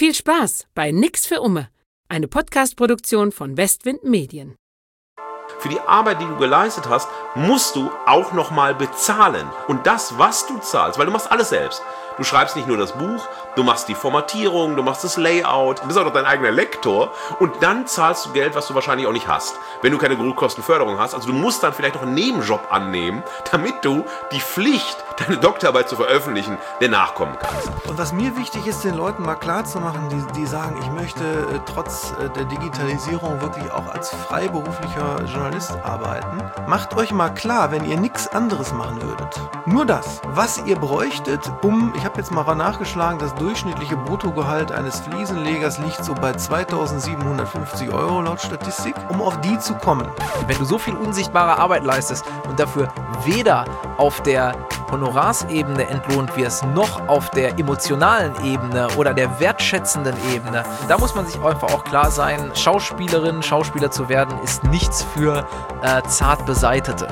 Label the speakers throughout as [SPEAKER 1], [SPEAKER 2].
[SPEAKER 1] Viel Spaß bei Nix für Umme, eine Podcast-Produktion von Westwind Medien.
[SPEAKER 2] Für die Arbeit, die du geleistet hast, musst du auch nochmal bezahlen. Und das, was du zahlst, weil du machst alles selbst. Du schreibst nicht nur das Buch, du machst die Formatierung, du machst das Layout, du bist auch noch dein eigener Lektor und dann zahlst du Geld, was du wahrscheinlich auch nicht hast, wenn du keine Grundkostenförderung hast. Also du musst dann vielleicht noch einen Nebenjob annehmen, damit du die Pflicht, deine Doktorarbeit zu veröffentlichen, dir nachkommen kannst.
[SPEAKER 3] Und was mir wichtig ist, den Leuten mal klarzumachen, die sagen, ich möchte trotz der Digitalisierung wirklich auch als freiberuflicher Journalist arbeiten. Macht euch mal klar, wenn ihr nichts anderes machen würdet. Nur das, was ihr bräuchtet, ich habe jetzt mal nachgeschlagen, das durchschnittliche Bruttogehalt eines Fliesenlegers liegt so bei 2.750 € laut Statistik, um auf die zu kommen.
[SPEAKER 4] Wenn du so viel unsichtbare Arbeit leistest und dafür weder auf der Honorarsebene entlohnt wirst, noch auf der emotionalen Ebene oder der wertschätzenden Ebene, da muss man sich einfach auch klar sein, Schauspielerin, Schauspieler zu werden, ist nichts für zart Beseitete.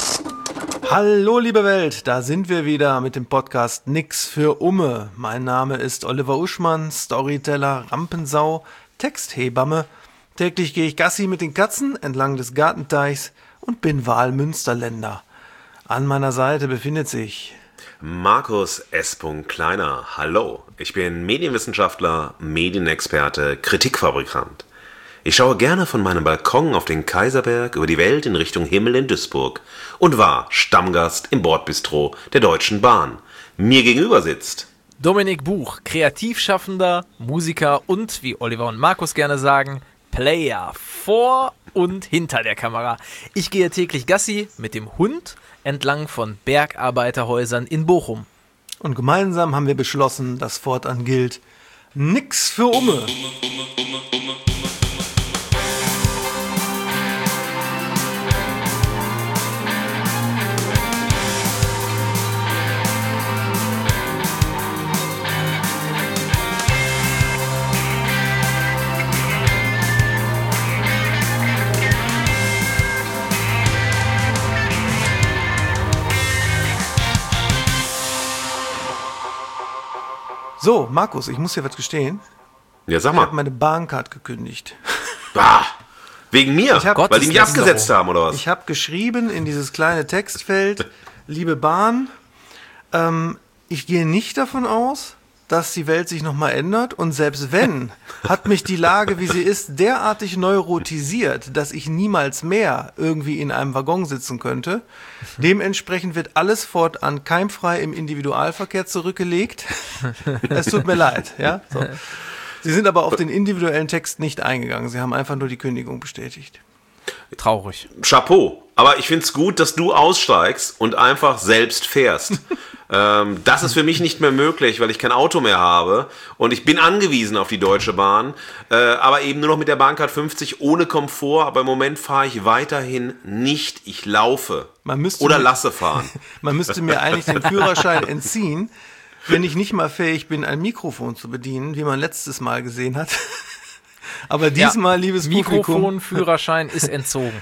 [SPEAKER 3] Hallo liebe Welt, da sind wir wieder mit dem Podcast Nix für Umme. Mein Name ist Oliver Uschmann, Storyteller, Rampensau, Texthebamme. Täglich gehe ich Gassi mit den Katzen entlang des Gartenteichs und bin Wahlmünsterländer. An meiner Seite befindet sich
[SPEAKER 2] Markus S. Kleiner. Hallo, ich bin Medienwissenschaftler, Medienexperte, Kritikfabrikant. Ich schaue gerne von meinem Balkon auf den Kaiserberg über die Welt in Richtung Himmel in Duisburg und war Stammgast im Bordbistro der Deutschen Bahn. Mir gegenüber sitzt
[SPEAKER 4] Dominik Buch, Kreativschaffender, Musiker und, wie Oliver und Markus gerne sagen, Player vor und hinter der Kamera. Ich gehe täglich Gassi mit dem Hund entlang von Bergarbeiterhäusern in Bochum.
[SPEAKER 3] Und gemeinsam haben wir beschlossen, dass fortan gilt, Nix für Umme. So, Markus, ich muss dir was gestehen.
[SPEAKER 2] Ja, sag
[SPEAKER 3] Ich
[SPEAKER 2] mal.
[SPEAKER 3] habe meine Bahncard gekündigt.
[SPEAKER 2] Bah, wegen mir? Weil die mich
[SPEAKER 4] Gottes
[SPEAKER 2] abgesetzt haben, oder was?
[SPEAKER 3] Ich habe geschrieben in dieses kleine Textfeld, liebe Bahn, ich gehe nicht davon aus, dass die Welt sich nochmal ändert und selbst wenn, hat mich die Lage, wie sie ist, derartig neurotisiert, dass ich niemals mehr irgendwie in einem Waggon sitzen könnte. Dementsprechend wird alles fortan keimfrei im Individualverkehr zurückgelegt. Es tut mir leid, ja. So. Sie sind aber auf den individuellen Text nicht eingegangen. Sie haben einfach nur die Kündigung bestätigt.
[SPEAKER 4] Traurig.
[SPEAKER 2] Chapeau. Aber ich finde es gut, dass du aussteigst und einfach selbst fährst. Das ist für mich nicht mehr möglich, weil ich kein Auto mehr habe und ich bin angewiesen auf die Deutsche Bahn, aber eben nur noch mit der Bahncard 50 ohne Komfort, aber im Moment fahre ich weiterhin nicht, ich laufe oder lasse fahren.
[SPEAKER 3] Man müsste mir eigentlich den Führerschein entziehen, wenn ich nicht mal fähig bin, ein Mikrofon zu bedienen, wie man letztes Mal gesehen hat. Aber diesmal, liebes Publikum,
[SPEAKER 4] Mikrofonführerschein ist entzogen.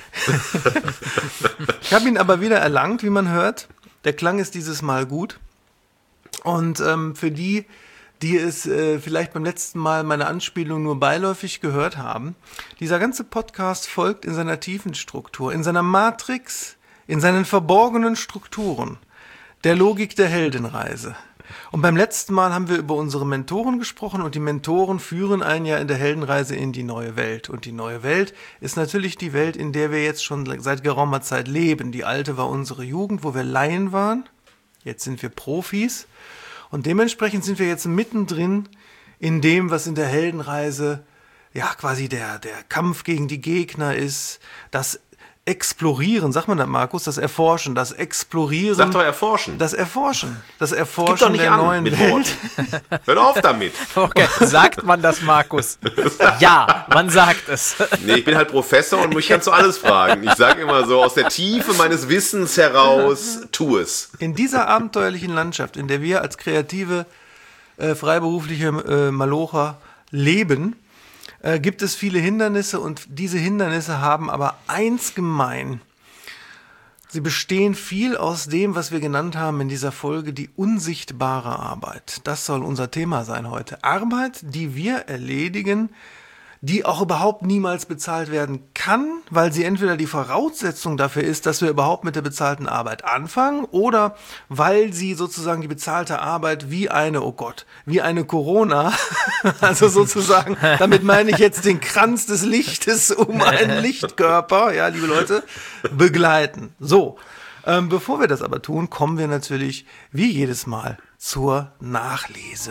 [SPEAKER 3] ich habe ihn aber wieder erlangt, wie man hört. Der Klang ist dieses Mal gut. Und für die es vielleicht beim letzten Mal meine Anspielung nur beiläufig gehört haben, dieser ganze Podcast folgt in seiner tiefen Struktur, in seiner Matrix, in seinen verborgenen Strukturen, der Logik der Heldenreise. Und beim letzten Mal haben wir über unsere Mentoren gesprochen und die Mentoren führen einen ja in der Heldenreise in die neue Welt. Und die neue Welt ist natürlich die Welt, in der wir jetzt schon seit geraumer Zeit leben. Die alte war unsere Jugend, wo wir Laien waren. Jetzt sind wir Profis. Und dementsprechend sind wir jetzt mittendrin in dem, was in der Heldenreise ja quasi der Kampf gegen die Gegner ist, das Explorieren, sagt man das, Markus? Das Erforschen, das Explorieren.
[SPEAKER 2] Sag doch Erforschen.
[SPEAKER 3] Das Erforschen
[SPEAKER 2] Gib doch nicht
[SPEAKER 3] der
[SPEAKER 2] an
[SPEAKER 3] neuen
[SPEAKER 2] mit
[SPEAKER 3] Welt.
[SPEAKER 2] Wort. Hör auf damit.
[SPEAKER 4] Okay, sagt man das, Markus? Ja, man sagt es.
[SPEAKER 2] Nee, ich bin halt Professor und mich kannst du alles fragen. Ich sage immer so, aus der Tiefe meines Wissens heraus, tu es.
[SPEAKER 3] In dieser abenteuerlichen Landschaft, in der wir als kreative, freiberufliche Malocher leben, gibt es viele Hindernisse und diese Hindernisse haben aber eins gemein. Sie bestehen viel aus dem, was wir genannt haben in dieser Folge, die unsichtbare Arbeit. Das soll unser Thema sein heute. Arbeit, die wir erledigen, die auch überhaupt niemals bezahlt werden kann, weil sie entweder die Voraussetzung dafür ist, dass wir überhaupt mit der bezahlten Arbeit anfangen, oder weil sie sozusagen die bezahlte Arbeit wie eine Corona, also sozusagen, damit meine ich jetzt den Kranz des Lichtes um einen Lichtkörper, ja, liebe Leute, begleiten. So, bevor wir das aber tun, kommen wir natürlich wie jedes Mal zur Nachlese.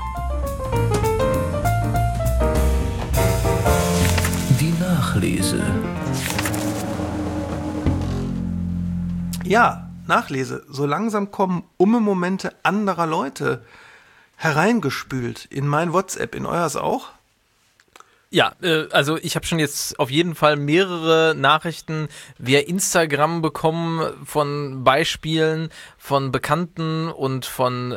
[SPEAKER 4] Nachlese.
[SPEAKER 3] Ja, Nachlese. So langsam kommen Momente anderer Leute hereingespült in mein WhatsApp, in euers auch?
[SPEAKER 4] Ja, also ich habe schon jetzt auf jeden Fall mehrere Nachrichten via Instagram bekommen von Beispielen von Bekannten und von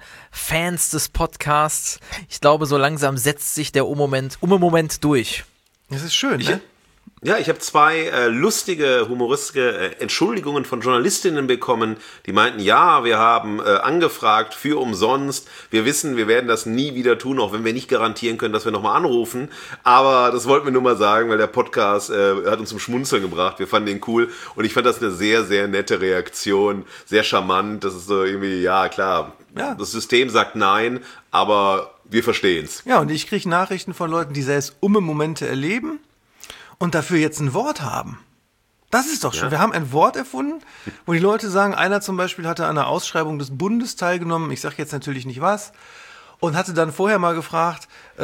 [SPEAKER 4] Fans des Podcasts. Ich glaube, so langsam setzt sich der Moment durch.
[SPEAKER 3] Das ist schön, ne?
[SPEAKER 2] Ich habe 2 lustige, humoristische Entschuldigungen von Journalistinnen bekommen, die meinten, ja, wir haben angefragt für umsonst. Wir wissen, wir werden das nie wieder tun, auch wenn wir nicht garantieren können, dass wir nochmal anrufen. Aber das wollten wir nur mal sagen, weil der Podcast hat uns zum Schmunzeln gebracht. Wir fanden den cool und ich fand das eine sehr, sehr nette Reaktion, sehr charmant. Das ist so irgendwie, ja klar, ja. Das System sagt nein, aber wir verstehen's.
[SPEAKER 3] Ja, und ich kriege Nachrichten von Leuten, die selbst Momente erleben und dafür jetzt ein Wort haben. Das ist doch schön. Ja. Wir haben ein Wort erfunden, wo die Leute sagen, einer zum Beispiel hatte an einer Ausschreibung des Bundes teilgenommen, ich sage jetzt natürlich nicht was, und hatte dann vorher mal gefragt,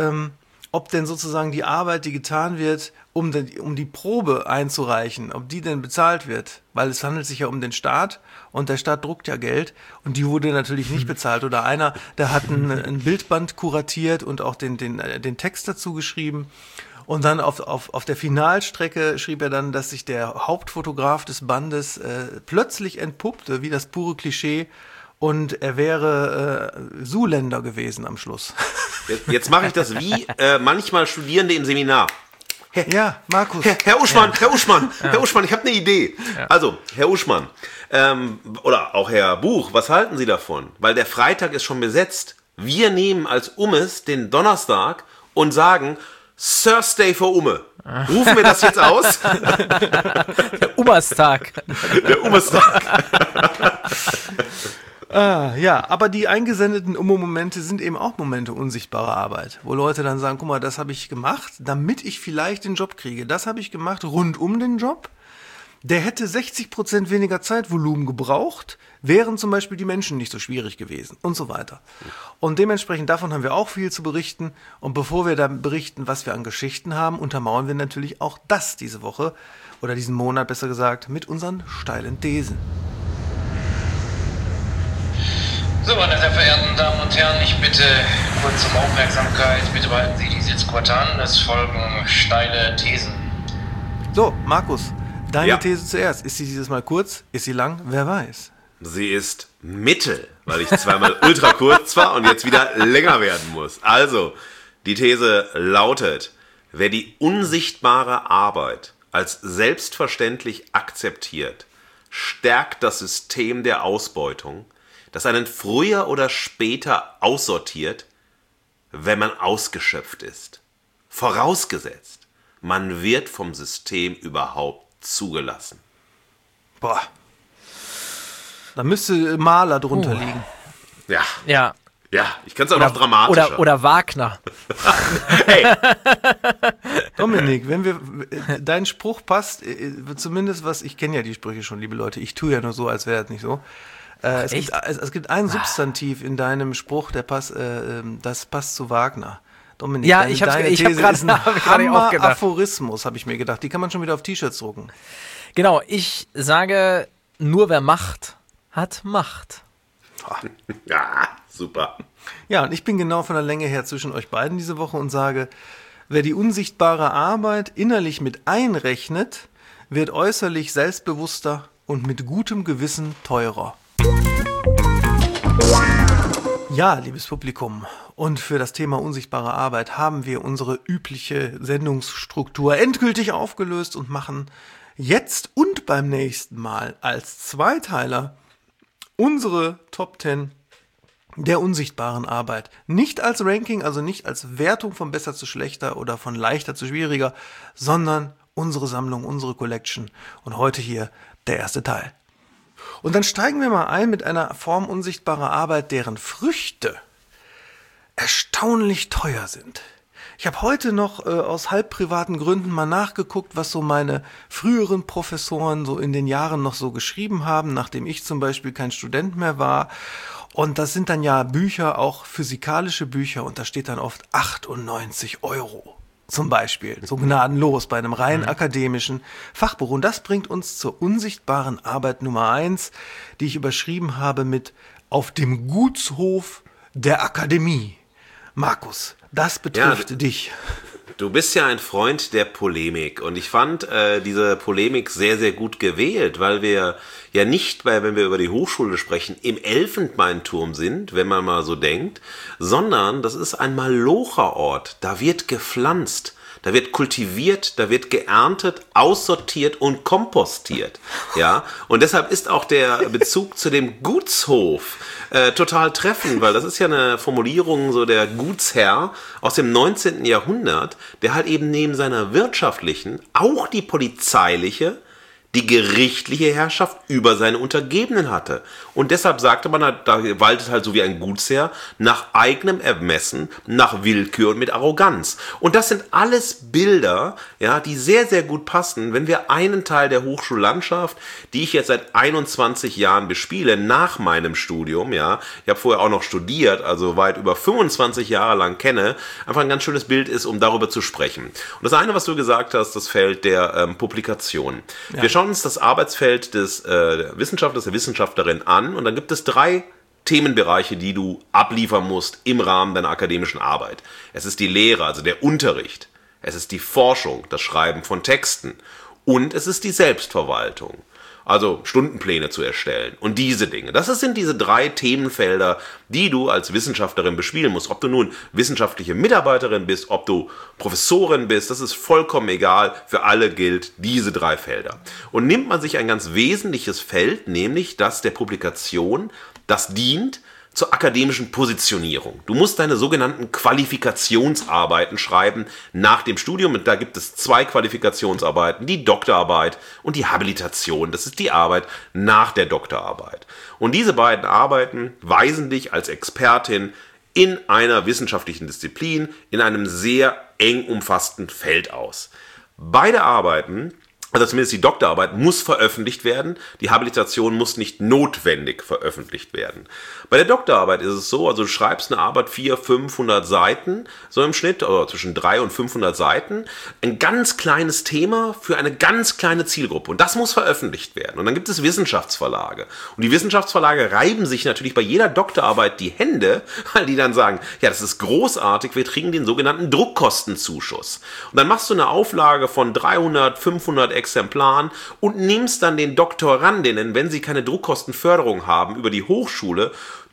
[SPEAKER 3] ob denn sozusagen die Arbeit, die getan wird, um die Probe einzureichen, ob die denn bezahlt wird. Weil es handelt sich ja um den Staat und der Staat druckt ja Geld und die wurde natürlich nicht bezahlt. Oder einer, der hat ein Bildband kuratiert und auch den Text dazu geschrieben. Und dann auf der Finalstrecke schrieb er dann, dass sich der Hauptfotograf des Bandes plötzlich entpuppte, wie das pure Klischee, und er wäre Zuländer gewesen am Schluss.
[SPEAKER 2] Jetzt mache ich das wie manchmal Studierende im Seminar.
[SPEAKER 3] Ja, Markus.
[SPEAKER 2] Herr Uschmann, Herr Uschmann, ich habe eine Idee. Ja. Also, Herr Uschmann, oder auch Herr Buch, was halten Sie davon? Weil der Freitag ist schon besetzt. Wir nehmen als Ummes den Donnerstag und sagen, Thursday for Umme. Rufen wir das jetzt aus?
[SPEAKER 4] Der Ummerstag.
[SPEAKER 2] Der Ummerstag.
[SPEAKER 3] Ja, aber die eingesendeten Momente sind eben auch Momente unsichtbarer Arbeit, wo Leute dann sagen, guck mal, das habe ich gemacht, damit ich vielleicht den Job kriege. Das habe ich gemacht rund um den Job. Der hätte 60% weniger Zeitvolumen gebraucht, wären zum Beispiel die Menschen nicht so schwierig gewesen und so weiter. Und dementsprechend davon haben wir auch viel zu berichten. Und bevor wir dann berichten, was wir an Geschichten haben, untermauern wir natürlich auch das diese Woche oder diesen Monat besser gesagt mit unseren steilen Thesen.
[SPEAKER 5] So, meine sehr verehrten Damen und Herren, ich bitte kurz um Aufmerksamkeit. Bitte behalten Sie die Sitzquote an. Es folgen steile Thesen.
[SPEAKER 3] So, Markus, deine These zuerst. Ist sie dieses Mal kurz? Ist sie lang? Wer weiß.
[SPEAKER 2] Sie ist mittel, weil ich zweimal ultra kurz war und jetzt wieder länger werden muss. Also, die These lautet, wer die unsichtbare Arbeit als selbstverständlich akzeptiert, stärkt das System der Ausbeutung, das einen früher oder später aussortiert, wenn man ausgeschöpft ist. Vorausgesetzt, man wird vom System überhaupt zugelassen.
[SPEAKER 3] Boah. Da müsste Maler drunter liegen.
[SPEAKER 2] Ja, ich kann es auch noch dramatischer.
[SPEAKER 4] Oder Wagner.
[SPEAKER 2] Hey.
[SPEAKER 3] Dominik, dein Spruch passt, zumindest was, ich kenne ja die Sprüche schon, liebe Leute, ich tue ja nur so, als wäre es nicht so. Es gibt ein Substantiv in deinem Spruch, das passt zu Wagner. Dominik,
[SPEAKER 4] ja, ich habe
[SPEAKER 3] gerade auch gedacht. Aphorismus, habe ich mir gedacht. Die kann man schon wieder auf T-Shirts drucken.
[SPEAKER 4] Genau, ich sage, nur wer Macht hat Macht.
[SPEAKER 2] Ja, super.
[SPEAKER 3] Ja, und ich bin genau von der Länge her zwischen euch beiden diese Woche und sage, wer die unsichtbare Arbeit innerlich mit einrechnet, wird äußerlich selbstbewusster und mit gutem Gewissen teurer. Ja, liebes Publikum, und für das Thema unsichtbare Arbeit haben wir unsere übliche Sendungsstruktur endgültig aufgelöst und machen jetzt und Und beim nächsten Mal als Zweiteiler unsere Top 10 der unsichtbaren Arbeit. Nicht als Ranking, also nicht als Wertung von besser zu schlechter oder von leichter zu schwieriger, sondern unsere Sammlung, unsere Collection. Und heute hier der erste Teil. Und dann steigen wir mal ein mit einer Form unsichtbarer Arbeit, deren Früchte erstaunlich teuer sind. Ich habe heute noch aus halb privaten Gründen mal nachgeguckt, was so meine früheren Professoren so in den Jahren noch so geschrieben haben, nachdem ich zum Beispiel kein Student mehr war. Und das sind dann ja Bücher, auch physikalische Bücher, und da steht dann oft 98 € zum Beispiel, so gnadenlos bei einem rein akademischen Fachbuch. Und das bringt uns zur unsichtbaren Arbeit Nummer 1, die ich überschrieben habe mit Auf dem Gutshof der Akademie. Markus, das betrifft dich.
[SPEAKER 2] Du bist ja ein Freund der Polemik und ich fand diese Polemik sehr, sehr gut gewählt, weil wir ja nicht, wenn wir über die Hochschule sprechen, im Elfenbeinturm sind, wenn man mal so denkt, sondern das ist ein Malocherort. Da wird gepflanzt, da wird kultiviert, da wird geerntet, aussortiert und kompostiert. Ja, und deshalb ist auch der Bezug zu dem Gutshof total treffend, weil das ist ja eine Formulierung so der Gutsherr aus dem 19. Jahrhundert, der halt eben neben seiner wirtschaftlichen auch die polizeiliche, die gerichtliche Herrschaft über seine Untergebenen hatte. Und deshalb sagte man, da waltet halt so wie ein Gutsherr nach eigenem Ermessen, nach Willkür und mit Arroganz. Und das sind alles Bilder, ja, die sehr, sehr gut passen, wenn wir einen Teil der Hochschullandschaft, die ich jetzt seit 21 Jahren bespiele, nach meinem Studium, ja, ich habe vorher auch noch studiert, also weit über 25 Jahre lang kenne, einfach ein ganz schönes Bild ist, um darüber zu sprechen. Und das eine, was du gesagt hast, das Feld der Publikation. Ja. Wir schauen uns das Arbeitsfeld des Wissenschaftlers, der Wissenschaftlerin an und dann gibt es 3 Themenbereiche, die du abliefern musst im Rahmen deiner akademischen Arbeit. Es ist die Lehre, also der Unterricht. Es ist die Forschung, das Schreiben von Texten. Und es ist die Selbstverwaltung. Also Stundenpläne zu erstellen und diese Dinge. Das sind diese 3 Themenfelder, die du als Wissenschaftlerin bespielen musst. Ob du nun wissenschaftliche Mitarbeiterin bist, ob du Professorin bist, das ist vollkommen egal. Für alle gilt diese 3 Felder. Und nimmt man sich ein ganz wesentliches Feld, nämlich das der Publikation, das dient zur akademischen Positionierung. Du musst deine sogenannten Qualifikationsarbeiten schreiben nach dem Studium. Und da gibt es 2 Qualifikationsarbeiten, die Doktorarbeit und die Habilitation. Das ist die Arbeit nach der Doktorarbeit. Und diese beiden Arbeiten weisen dich als Expertin in einer wissenschaftlichen Disziplin, in einem sehr eng umfassten Feld aus. Beide Arbeiten, also zumindest die Doktorarbeit, muss veröffentlicht werden. Die Habilitation muss nicht notwendig veröffentlicht werden. Bei der Doktorarbeit ist es so, also du schreibst eine Arbeit 400-500 Seiten, so im Schnitt, oder zwischen 300 und 500 Seiten, ein ganz kleines Thema für eine ganz kleine Zielgruppe. Und das muss veröffentlicht werden. Und dann gibt es Wissenschaftsverlage. Und die Wissenschaftsverlage reiben sich natürlich bei jeder Doktorarbeit die Hände, weil die dann sagen, ja, das ist großartig, wir kriegen den sogenannten Druckkostenzuschuss. Und dann machst du eine Auflage von 300, 500 Exemplaren und nimmst dann den Doktorandinnen, wenn sie keine Druckkostenförderung haben, über die Hochschule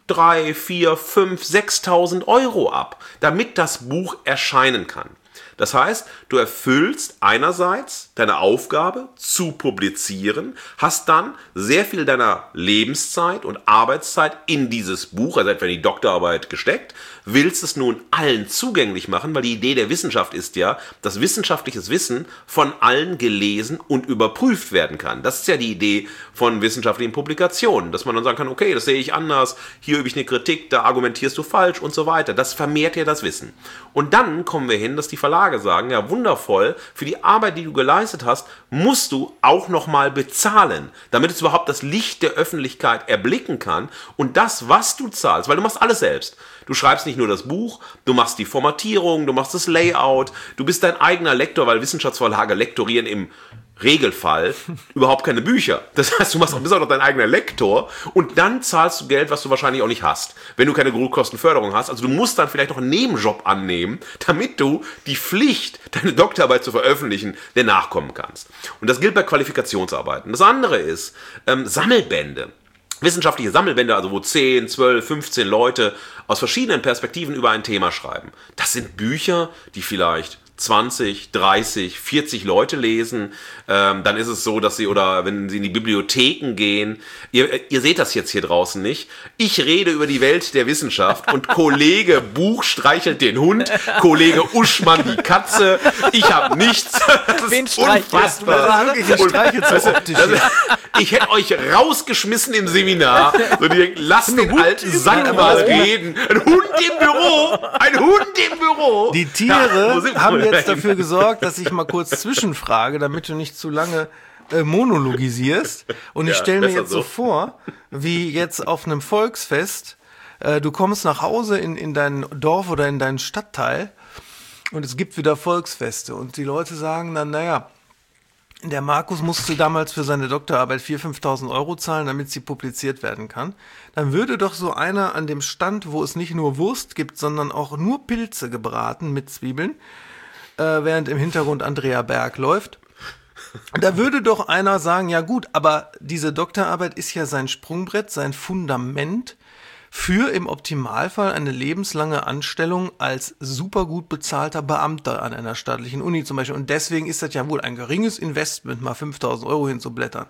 [SPEAKER 2] 3, 4, 5, 6.000 € ab, damit das Buch erscheinen kann. Das heißt, du erfüllst einerseits deine Aufgabe zu publizieren, hast dann sehr viel deiner Lebenszeit und Arbeitszeit in dieses Buch, also etwa in die Doktorarbeit gesteckt, willst es nun allen zugänglich machen, weil die Idee der Wissenschaft ist ja, dass wissenschaftliches Wissen von allen gelesen und überprüft werden kann. Das ist ja die Idee von wissenschaftlichen Publikationen, dass man dann sagen kann, okay, das sehe ich anders, hier übe ich eine Kritik, da argumentierst du falsch und so weiter. Das vermehrt ja das Wissen. Und dann kommen wir hin, dass die Verlage sagen, ja wundervoll, für die Arbeit, die du geleistet hast, musst du auch nochmal bezahlen, damit es überhaupt das Licht der Öffentlichkeit erblicken kann und das, was du zahlst, weil du machst alles selbst. Du schreibst nicht nur das Buch, du machst die Formatierung, du machst das Layout, du bist dein eigener Lektor, weil Wissenschaftsverlage lektorieren im Regelfall überhaupt keine Bücher. Das heißt, du bist auch noch dein eigener Lektor und dann zahlst du Geld, was du wahrscheinlich auch nicht hast, wenn du keine Grundkostenförderung hast. Also du musst dann vielleicht noch einen Nebenjob annehmen, damit du die Pflicht, deine Doktorarbeit zu veröffentlichen, dir nachkommen kannst. Und das gilt bei Qualifikationsarbeiten. Das andere ist Sammelbände. Wissenschaftliche Sammelbände, also wo 10, 12, 15 Leute aus verschiedenen Perspektiven über ein Thema schreiben. Das sind Bücher, die vielleicht 20, 30, 40 Leute lesen, dann ist es so, dass sie, oder wenn sie in die Bibliotheken gehen, ihr seht das jetzt hier draußen nicht, ich rede über die Welt der Wissenschaft und Kollege Buch streichelt den Hund, Kollege Uschmann die Katze, ich habe nichts. Das
[SPEAKER 4] Wen
[SPEAKER 2] ist
[SPEAKER 4] streichelt
[SPEAKER 2] unfassbar. Ich hätte euch rausgeschmissen im Seminar und ihr denkt, lasst den alten Sack mal reden. Ein Hund im Büro, ein Hund im Büro.
[SPEAKER 3] Die Tiere
[SPEAKER 2] wo sind wir
[SPEAKER 3] haben
[SPEAKER 2] denn?
[SPEAKER 3] jetzt dafür gesorgt, dass ich mal kurz zwischenfrage, damit du nicht zu lange monologisierst. Und ich
[SPEAKER 2] Ja,
[SPEAKER 3] stelle mir
[SPEAKER 2] besser
[SPEAKER 3] jetzt so
[SPEAKER 2] so.
[SPEAKER 3] vor, wie jetzt auf einem Volksfest, du kommst nach Hause in dein Dorf oder in deinen Stadtteil und es gibt wieder Volksfeste und die Leute sagen dann, naja, der Markus musste damals für seine Doktorarbeit 4.000, 5.000 Euro zahlen, damit sie publiziert werden kann. Dann würde doch so einer an dem Stand, wo es nicht nur Wurst gibt, sondern auch nur Pilze gebraten mit Zwiebeln, während im Hintergrund Andrea Berg läuft, da würde doch einer sagen, ja gut, aber diese Doktorarbeit ist ja sein Sprungbrett, sein Fundament für im Optimalfall eine lebenslange Anstellung als super gut bezahlter Beamter an einer staatlichen Uni zum Beispiel. Und deswegen ist das ja wohl ein geringes Investment, mal 5.000 Euro hinzublättern.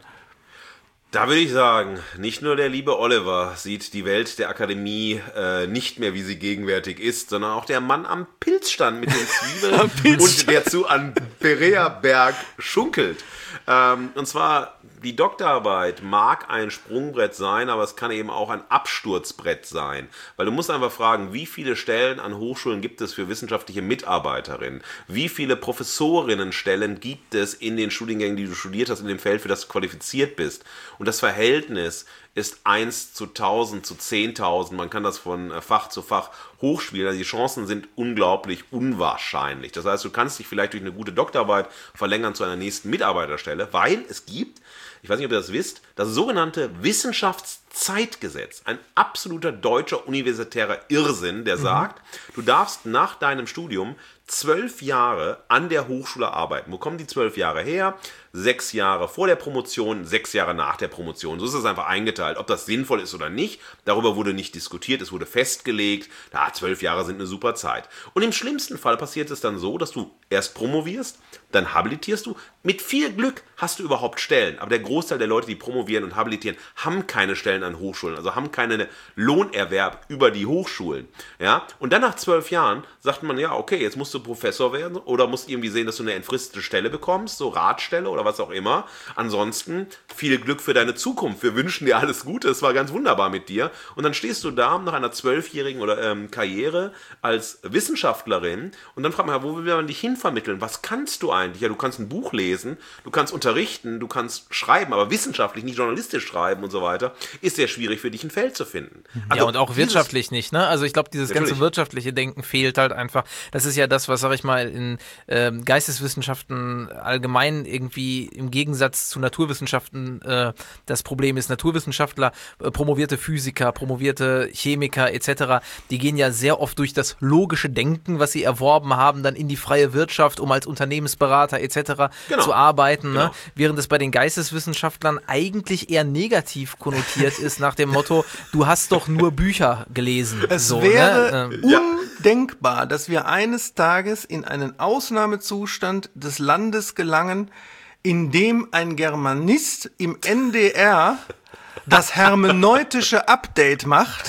[SPEAKER 2] Da würde ich sagen, nicht nur der liebe Oliver sieht die Welt der Akademie nicht mehr, wie sie gegenwärtig ist, sondern auch der Mann am Pilzstand mit den Zwiebeln und der zu Andrea Berg schunkelt. Und zwar, die Doktorarbeit mag ein Sprungbrett sein, aber es kann eben auch ein Absturzbrett sein. Weil du musst einfach fragen, wie viele Stellen an Hochschulen gibt es für wissenschaftliche Mitarbeiterinnen? Wie viele Professorinnenstellen gibt es in den Studiengängen, die du studiert hast, in dem Feld, für das du qualifiziert bist? Und das Verhältnis ist 1 zu 1000 zu 10.000. Man kann das von Fach zu Fach hochspielen. Also die Chancen sind unglaublich unwahrscheinlich. Das heißt, du kannst dich vielleicht durch eine gute Doktorarbeit verlängern zu einer nächsten Mitarbeiterstelle, weil es gibt, ich weiß nicht, ob ihr das wisst, das sogenannte Wissenschaftszeitgesetz. Ein absoluter deutscher universitärer Irrsinn, der sagt, du darfst nach deinem Studium 12 Jahre an der Hochschule arbeiten. Wo kommen die 12 Jahre her? 6 Jahre vor der Promotion, 6 Jahre nach der Promotion. So ist es einfach eingeteilt. Ob das sinnvoll ist oder nicht, darüber wurde nicht diskutiert, es wurde festgelegt. 12 Jahre sind eine super Zeit. Und im schlimmsten Fall passiert es dann so, dass du erst promovierst, dann habilitierst du. Mit viel Glück hast du überhaupt Stellen. Aber der Großteil der Leute, die promovieren und habilitieren, haben keine Stellen an Hochschulen, also haben keinen Lohnerwerb über die Hochschulen. Ja? Und dann nach 12 Jahren sagt man, ja, okay, jetzt musst du Professor werden oder musst irgendwie sehen, dass du eine entfristete Stelle bekommst, so Ratstelle oder was auch immer. Ansonsten viel Glück für deine Zukunft. Wir wünschen dir alles Gute. Es war ganz wunderbar mit dir. Und dann stehst du da nach einer 12-jährigen oder Karriere als Wissenschaftlerin und dann fragt man, wo will man dich hinvermitteln? Was kannst du eigentlich? Ja, du kannst ein Buch lesen, du kannst unterrichten, du kannst schreiben, aber wissenschaftlich, nicht journalistisch schreiben und so weiter, ist sehr schwierig für dich ein Feld zu finden. Also
[SPEAKER 4] ja, und auch wirtschaftlich nicht, ne? Also ich glaube, dieses ganze
[SPEAKER 2] Natürlich.
[SPEAKER 4] wirtschaftliche Denken fehlt halt einfach. Das ist ja das, was, sag ich mal, in Geisteswissenschaften allgemein irgendwie im Gegensatz zu Naturwissenschaften das Problem ist. Naturwissenschaftler, promovierte Physiker, promovierte Chemiker etc., die gehen ja sehr oft durch das logische Denken, was sie erworben haben, dann in die freie Wirtschaft, um als Unternehmensberater etc.
[SPEAKER 2] Genau.
[SPEAKER 4] zu arbeiten,
[SPEAKER 2] Genau.
[SPEAKER 4] ne? Während es bei den Geisteswissenschaftlern eigentlich eher negativ konnotiert ist, nach dem Motto, du hast doch nur Bücher gelesen.
[SPEAKER 3] Es
[SPEAKER 4] so,
[SPEAKER 3] wäre
[SPEAKER 4] ne?
[SPEAKER 3] undenkbar, dass wir eines Tages in einen Ausnahmezustand des Landes gelangen, in dem ein Germanist im NDR das hermeneutische Update macht,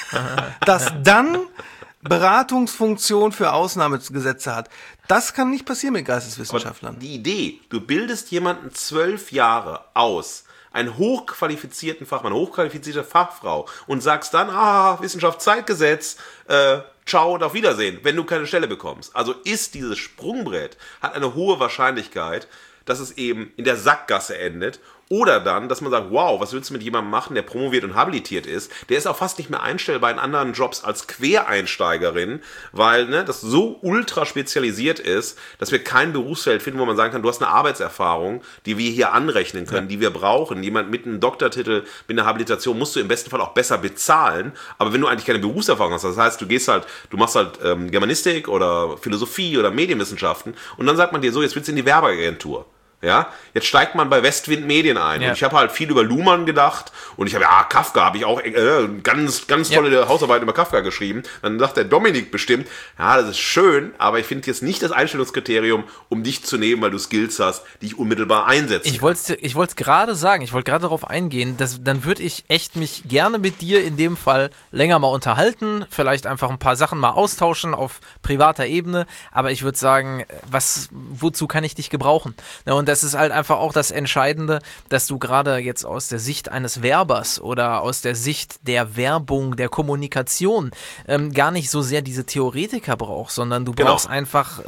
[SPEAKER 3] das dann Beratungsfunktion für Ausnahmegesetze hat. Das kann nicht passieren mit Geisteswissenschaftlern.
[SPEAKER 2] Die Idee, du bildest jemanden 12 Jahre aus, einen hochqualifizierten Fachmann, hochqualifizierte Fachfrau und sagst dann, Wissenschaftszeitgesetz, ciao und auf Wiedersehen, wenn du keine Stelle bekommst. Also ist dieses Sprungbrett, hat eine hohe Wahrscheinlichkeit, dass es eben in der Sackgasse endet. Oder dann, dass man sagt, wow, was willst du mit jemandem machen, der promoviert und habilitiert ist? Der ist auch fast nicht mehr einstellbar in anderen Jobs als Quereinsteigerin, weil das so ultra spezialisiert ist, dass wir kein Berufsfeld finden, wo man sagen kann, du hast eine Arbeitserfahrung, die wir hier anrechnen können, die wir brauchen. Jemand mit einem Doktortitel, mit einer Habilitation musst du im besten Fall auch besser bezahlen. Aber wenn du eigentlich keine Berufserfahrung hast, das heißt, du machst halt Germanistik oder Philosophie oder Medienwissenschaften und dann sagt man dir so, jetzt willst du in die Werbeagentur. Ja, jetzt steigt man bei Westwind Medien ein.
[SPEAKER 4] Ja.
[SPEAKER 2] Und ich habe halt viel über Luhmann gedacht und ich habe, Kafka habe ich auch ganz tolle Hausarbeit über Kafka geschrieben. Dann sagt der Dominik bestimmt, ja, das ist schön, aber ich finde jetzt nicht das Einstellungskriterium, um dich zu nehmen, weil du Skills hast, die ich unmittelbar einsetze.
[SPEAKER 4] Ich wollte es gerade sagen, ich wollte gerade darauf eingehen, dann würde ich echt mich gerne mit dir in dem Fall länger mal unterhalten, vielleicht einfach ein paar Sachen mal austauschen auf privater Ebene, aber ich würde sagen, wozu kann ich dich gebrauchen? Ja, und das ist halt einfach auch das Entscheidende, dass du gerade jetzt aus der Sicht eines Werbers oder aus der Sicht der Werbung, der Kommunikation gar nicht so sehr diese Theoretiker brauchst, sondern du brauchst einfach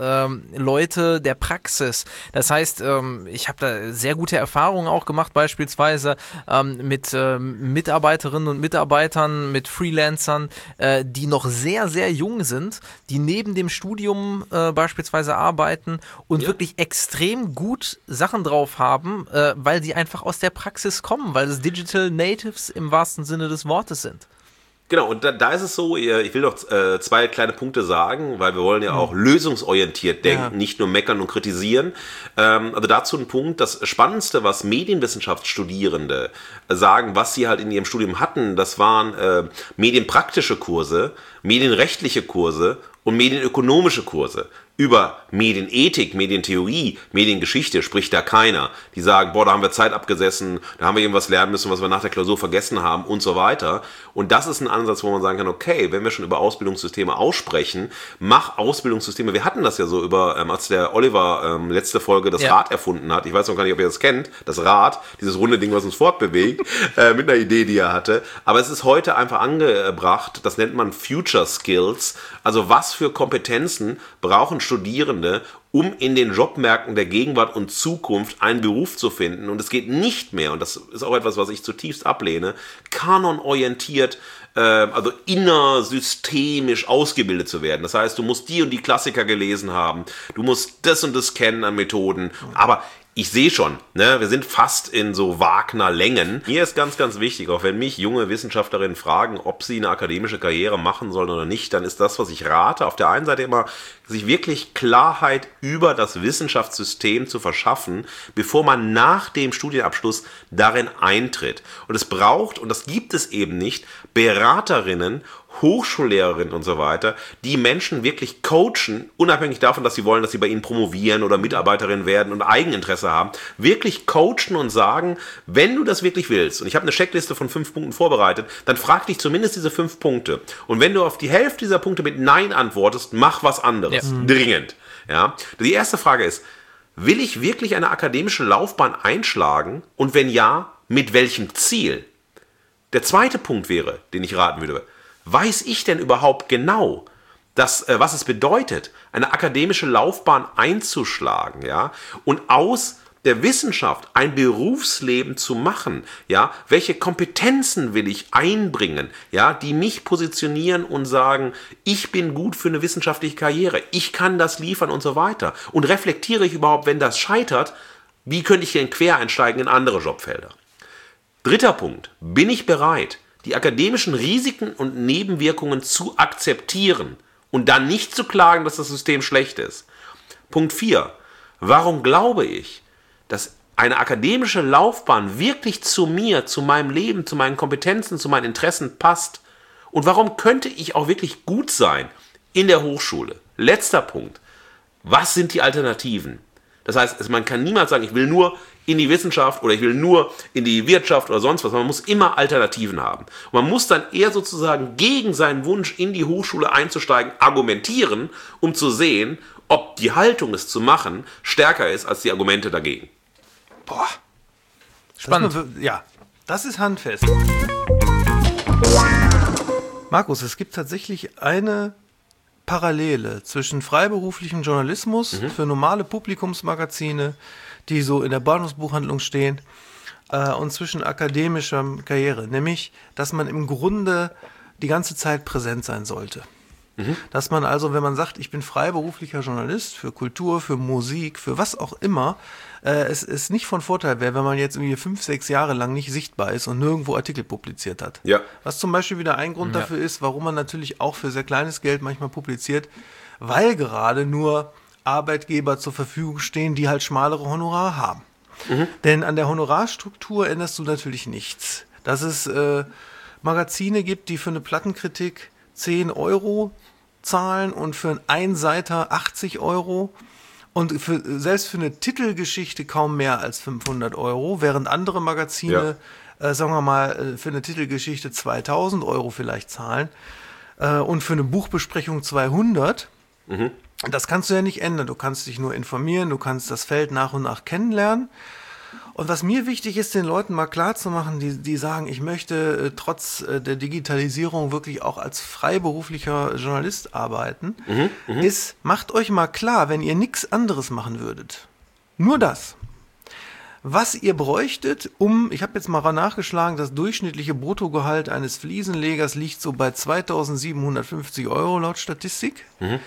[SPEAKER 4] Leute der Praxis. Das heißt, ich habe da sehr gute Erfahrungen auch gemacht, beispielsweise mit Mitarbeiterinnen und Mitarbeitern, mit Freelancern, die noch sehr, sehr jung sind, die neben dem Studium beispielsweise arbeiten und wirklich extrem gut Sachen drauf haben, weil sie einfach aus der Praxis kommen, weil es Digital Natives im wahrsten Sinne des Wortes sind.
[SPEAKER 2] Genau, und da ist es so, ich will noch 2 kleine Punkte sagen, weil wir wollen ja auch lösungsorientiert denken, nicht nur meckern und kritisieren. Also dazu ein Punkt, das Spannendste, was Medienwissenschaftsstudierende sagen, was sie halt in ihrem Studium hatten, das waren medienpraktische Kurse, medienrechtliche Kurse und medienökonomische Kurse. Über Medienethik, Medientheorie, Mediengeschichte spricht da keiner. Die sagen, da haben wir Zeit abgesessen, da haben wir irgendwas lernen müssen, was wir nach der Klausur vergessen haben und so weiter. Und das ist ein Ansatz, wo man sagen kann, okay, wenn wir schon über Ausbildungssysteme aussprechen, mach Ausbildungssysteme. Wir hatten das ja so als der Oliver letzte Folge das Rad erfunden hat. Ich weiß noch gar nicht, ob ihr das kennt, das Rad, dieses runde Ding, was uns fortbewegt, mit einer Idee, die er hatte. Aber es ist heute einfach angebracht, das nennt man Future Skills. Also was für Kompetenzen brauchen Studierende, um in den Jobmärkten der Gegenwart und Zukunft einen Beruf zu finden. Und es geht nicht mehr, und das ist auch etwas, was ich zutiefst ablehne, kanonorientiert, also innersystemisch ausgebildet zu werden. Das heißt, du musst die und die Klassiker gelesen haben, du musst das und das kennen an Methoden, aber ich sehe schon, wir sind fast in so Wagner-Längen. Mir ist ganz, ganz wichtig, auch wenn mich junge Wissenschaftlerinnen fragen, ob sie eine akademische Karriere machen sollen oder nicht, dann ist das, was ich rate, auf der einen Seite immer, sich wirklich Klarheit über das Wissenschaftssystem zu verschaffen, bevor man nach dem Studienabschluss darin eintritt. Und es braucht, und das gibt es eben nicht, Beraterinnen, Hochschullehrerinnen und so weiter, die Menschen wirklich coachen, unabhängig davon, dass sie wollen, dass sie bei ihnen promovieren oder Mitarbeiterin werden und Eigeninteresse haben, wirklich coachen und sagen, wenn du das wirklich willst, und ich habe eine Checkliste von 5 Punkten vorbereitet, dann frag dich zumindest diese 5 Punkte. Und wenn du auf die Hälfte dieser Punkte mit Nein antwortest, mach was anderes. Ja. Dringend. Ja? Die erste Frage ist, will ich wirklich eine akademische Laufbahn einschlagen? Und wenn ja, mit welchem Ziel? Der zweite Punkt wäre, den ich raten würde, weiß ich denn überhaupt genau, was es bedeutet, eine akademische Laufbahn einzuschlagen, ja, und aus der Wissenschaft ein Berufsleben zu machen, ja, welche Kompetenzen will ich einbringen, ja, die mich positionieren und sagen, ich bin gut für eine wissenschaftliche Karriere, ich kann das liefern und so weiter. Und reflektiere ich überhaupt, wenn das scheitert, wie könnte ich denn quer einsteigen in andere Jobfelder? Dritter Punkt, bin ich bereit, die akademischen Risiken und Nebenwirkungen zu akzeptieren und dann nicht zu klagen, dass das System schlecht ist. Punkt 4. Warum glaube ich, dass eine akademische Laufbahn wirklich zu mir, zu meinem Leben, zu meinen Kompetenzen, zu meinen Interessen passt? Und warum könnte ich auch wirklich gut sein in der Hochschule? Letzter Punkt. Was sind die Alternativen? Das heißt, man kann niemals sagen, ich will nur in die Wissenschaft oder ich will nur in die Wirtschaft oder sonst was. Man muss immer Alternativen haben. Und man muss dann eher sozusagen gegen seinen Wunsch, in die Hochschule einzusteigen, argumentieren, um zu sehen, ob die Haltung, es zu machen, stärker ist als die Argumente dagegen.
[SPEAKER 3] Boah.
[SPEAKER 4] Spannend.
[SPEAKER 3] Das ist handfest. Markus, es gibt tatsächlich eine Parallele zwischen freiberuflichem Journalismus für normale Publikumsmagazine, die so in der Bahnhofsbuchhandlung stehen, und zwischen akademischer Karriere, nämlich, dass man im Grunde die ganze Zeit präsent sein sollte. Dass man also, wenn man sagt, ich bin freiberuflicher Journalist für Kultur, für Musik, für was auch immer, es ist nicht von Vorteil wäre, wenn man jetzt irgendwie 5, 6 Jahre lang nicht sichtbar ist und nirgendwo Artikel publiziert hat.
[SPEAKER 2] Ja.
[SPEAKER 3] Was zum Beispiel wieder ein Grund dafür ist, warum man natürlich auch für sehr kleines Geld manchmal publiziert, weil gerade nur Arbeitgeber zur Verfügung stehen, die halt schmalere Honorare haben. Denn an der Honorarstruktur änderst du natürlich nichts. Dass es Magazine gibt, die für eine Plattenkritik 10 Euro zahlen und für einen Einseiter 80 Euro und selbst für eine Titelgeschichte kaum mehr als 500 Euro, während andere Magazine, sagen wir mal, für eine Titelgeschichte 2000 Euro vielleicht zahlen und für eine Buchbesprechung 200. Das kannst du ja nicht ändern. Du kannst dich nur informieren, du kannst das Feld nach und nach kennenlernen. Und was mir wichtig ist, den Leuten mal klarzumachen, die sagen, ich möchte trotz der Digitalisierung wirklich auch als freiberuflicher Journalist arbeiten, ist, macht euch mal klar, wenn ihr nichts anderes machen würdet. Nur das. Was ihr bräuchtet, ich habe jetzt mal nachgeschlagen, das durchschnittliche Bruttogehalt eines Fliesenlegers liegt so bei 2.750 Euro laut Statistik.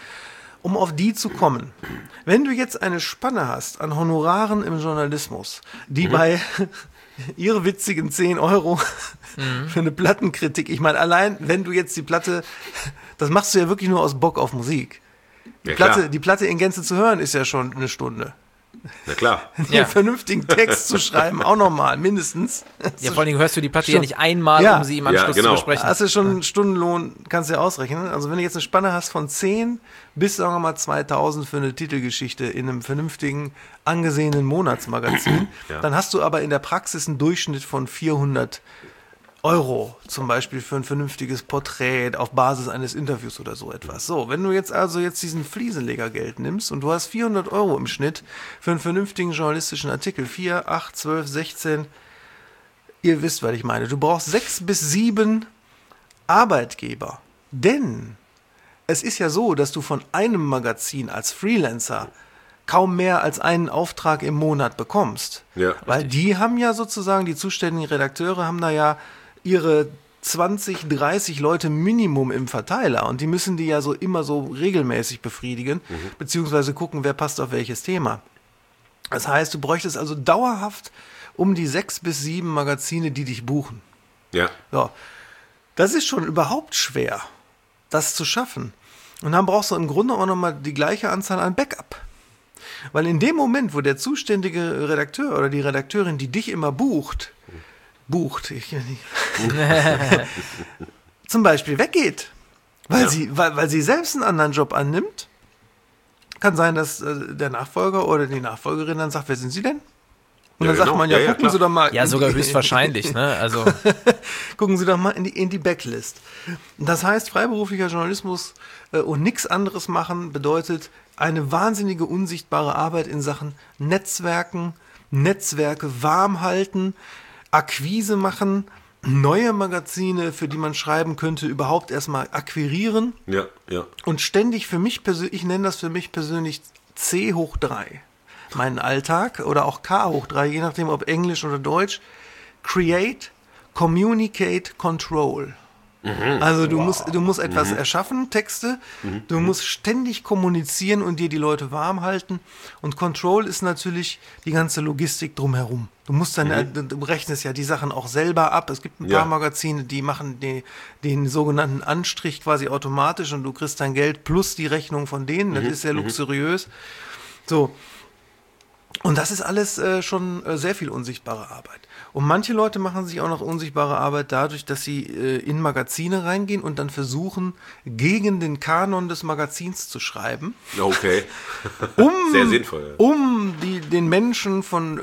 [SPEAKER 3] Um auf die zu kommen. Wenn du jetzt eine Spanne hast an Honoraren im Journalismus, die bei ihre witzigen 10 Euro für eine Plattenkritik, ich meine, allein wenn du jetzt die Platte, das machst du ja wirklich nur aus Bock auf Musik. Die Platte in Gänze zu hören ist ja schon eine Stunde.
[SPEAKER 2] Na klar.
[SPEAKER 3] Einen vernünftigen Text zu schreiben, auch nochmal, mindestens.
[SPEAKER 4] Ja, vor allen Dingen hörst du die Platte ja nicht einmal, um sie im Anschluss zu besprechen.
[SPEAKER 3] Hast du schon einen Stundenlohn, kannst du ja ausrechnen. Also wenn du jetzt eine Spanne hast von 10 bis, sagen wir mal, 2000 für eine Titelgeschichte in einem vernünftigen, angesehenen Monatsmagazin, dann hast du aber in der Praxis einen Durchschnitt von 400 Euro, zum Beispiel für ein vernünftiges Porträt auf Basis eines Interviews oder so etwas. So, wenn du jetzt diesen Fliesenlegergeld nimmst und du hast 400 Euro im Schnitt für einen vernünftigen journalistischen Artikel, 4, 8, 12, 16, ihr wisst, was ich meine. Du brauchst 6 bis 7 Arbeitgeber, denn es ist ja so, dass du von einem Magazin als Freelancer kaum mehr als einen Auftrag im Monat bekommst. Ja, weil die haben ja sozusagen, die zuständigen Redakteure haben da ja ihre 20, 30 Leute Minimum im Verteiler und die müssen die ja so immer so regelmäßig befriedigen, beziehungsweise gucken, wer passt auf welches Thema. Das heißt, du bräuchtest also dauerhaft um die 6 bis 7 Magazine, die dich buchen. Ja. So. Das ist schon überhaupt schwer, das zu schaffen. Und dann brauchst du im Grunde auch nochmal die gleiche Anzahl an Backup. Weil in dem Moment, wo der zuständige Redakteur oder die Redakteurin, die dich immer bucht, zum Beispiel weggeht, weil sie selbst einen anderen Job annimmt, kann sein, dass der Nachfolger oder die Nachfolgerin dann sagt, wer sind Sie denn? Und dann sagt man, gucken Sie doch mal.
[SPEAKER 4] Ja, sogar höchstwahrscheinlich, ne? Also
[SPEAKER 3] gucken Sie doch mal in die Backlist. Das heißt, freiberuflicher Journalismus und nichts anderes machen bedeutet eine wahnsinnige unsichtbare Arbeit in Sachen Netzwerke warm halten, Akquise machen, neue Magazine, für die man schreiben könnte, überhaupt erstmal akquirieren. Ja. Und ständig für mich persönlich, ich nenne das für mich persönlich C/3. Meinen Alltag oder auch K/3, je nachdem ob Englisch oder Deutsch. Create, Communicate, Control. Also du musst etwas erschaffen, Texte, du musst ständig kommunizieren und dir die Leute warm halten und Control ist natürlich die ganze Logistik drumherum. Du musst dann, du rechnest ja die Sachen auch selber ab. Es gibt ein paar Magazine, die machen den sogenannten Anstrich quasi automatisch und du kriegst dein Geld plus die Rechnung von denen, das ist sehr luxuriös. So. Und das ist alles schon sehr viel unsichtbare Arbeit. Und manche Leute machen sich auch noch unsichtbare Arbeit dadurch, dass sie in Magazine reingehen und dann versuchen, gegen den Kanon des Magazins zu schreiben.
[SPEAKER 2] Okay. Sehr sinnvoll.
[SPEAKER 3] Um den Menschen von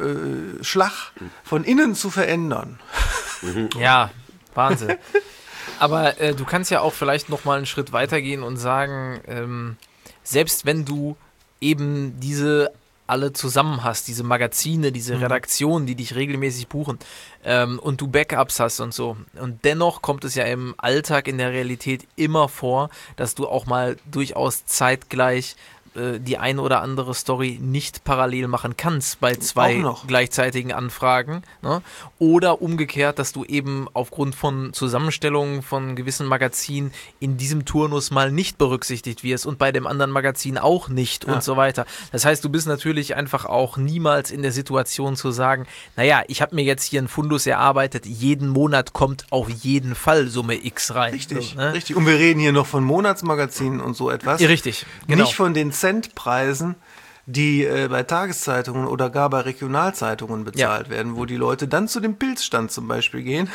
[SPEAKER 3] von innen zu verändern.
[SPEAKER 4] Ja, Wahnsinn. Aber du kannst ja auch vielleicht noch mal einen Schritt weitergehen und sagen, selbst wenn du eben diese alle zusammen hast, diese Magazine, diese Redaktionen, die dich regelmäßig buchen und du Backups hast und so. Und dennoch kommt es ja im Alltag, in der Realität immer vor, dass du auch mal durchaus zeitgleich die eine oder andere Story nicht parallel machen kannst bei 2 gleichzeitigen Anfragen. Ne? Oder umgekehrt, dass du eben aufgrund von Zusammenstellungen von gewissen Magazinen in diesem Turnus mal nicht berücksichtigt wirst und bei dem anderen Magazin auch nicht und so weiter. Das heißt, du bist natürlich einfach auch niemals in der Situation zu sagen, naja, ich habe mir jetzt hier einen Fundus erarbeitet, jeden Monat kommt auf jeden Fall Summe X rein.
[SPEAKER 3] Richtig, so, ne? Richtig. Und wir reden hier noch von Monatsmagazinen und so etwas.
[SPEAKER 4] Ja, richtig, genau.
[SPEAKER 3] Nicht von den Centpreisen, die bei Tageszeitungen oder gar bei Regionalzeitungen bezahlt werden, wo die Leute dann zu dem Pilzstand zum Beispiel gehen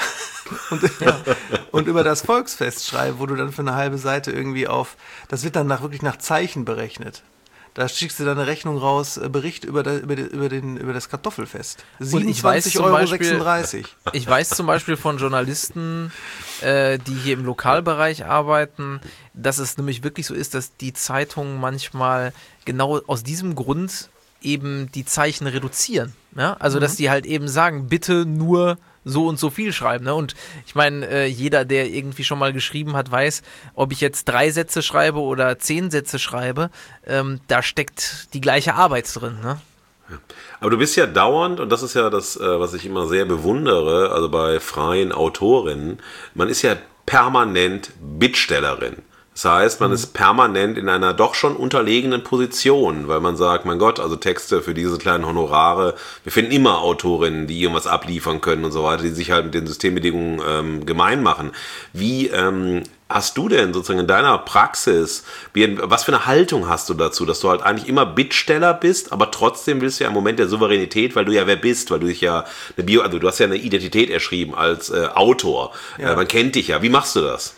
[SPEAKER 3] und über das Volksfest schreiben, wo du dann für eine halbe Seite irgendwie das wird dann wirklich nach Zeichen berechnet. Da schickst du dann eine Rechnung raus, Bericht über das Kartoffelfest. 27,36 €.
[SPEAKER 4] Ich weiß zum Beispiel von Journalisten, die hier im Lokalbereich arbeiten, dass es nämlich wirklich so ist, dass die Zeitungen manchmal genau aus diesem Grund eben die Zeichen reduzieren. Ja? Also, dass die halt eben sagen, bitte nur so und so viel schreiben. Ne? Und ich meine, jeder, der irgendwie schon mal geschrieben hat, weiß, ob ich jetzt 3 Sätze schreibe oder 10 Sätze schreibe, da steckt die gleiche Arbeit drin. Ne?
[SPEAKER 2] Ja. Aber du bist ja dauernd, und das ist ja das, was ich immer sehr bewundere, also bei freien Autorinnen, man ist ja permanent Bittstellerin. Das heißt, man ist permanent in einer doch schon unterlegenen Position, weil man sagt, mein Gott, also Texte für diese kleinen Honorare, wir finden immer Autorinnen, die irgendwas abliefern können und so weiter, die sich halt mit den Systembedingungen gemein machen. Wie hast du denn sozusagen in deiner Praxis, was für eine Haltung hast du dazu, dass du halt eigentlich immer Bittsteller bist, aber trotzdem willst du ja im Moment der Souveränität, weil du ja wer bist, weil du dich ja also du hast ja eine Identität erschrieben als Autor.
[SPEAKER 3] Ja.
[SPEAKER 2] Man kennt dich ja. Wie machst du das?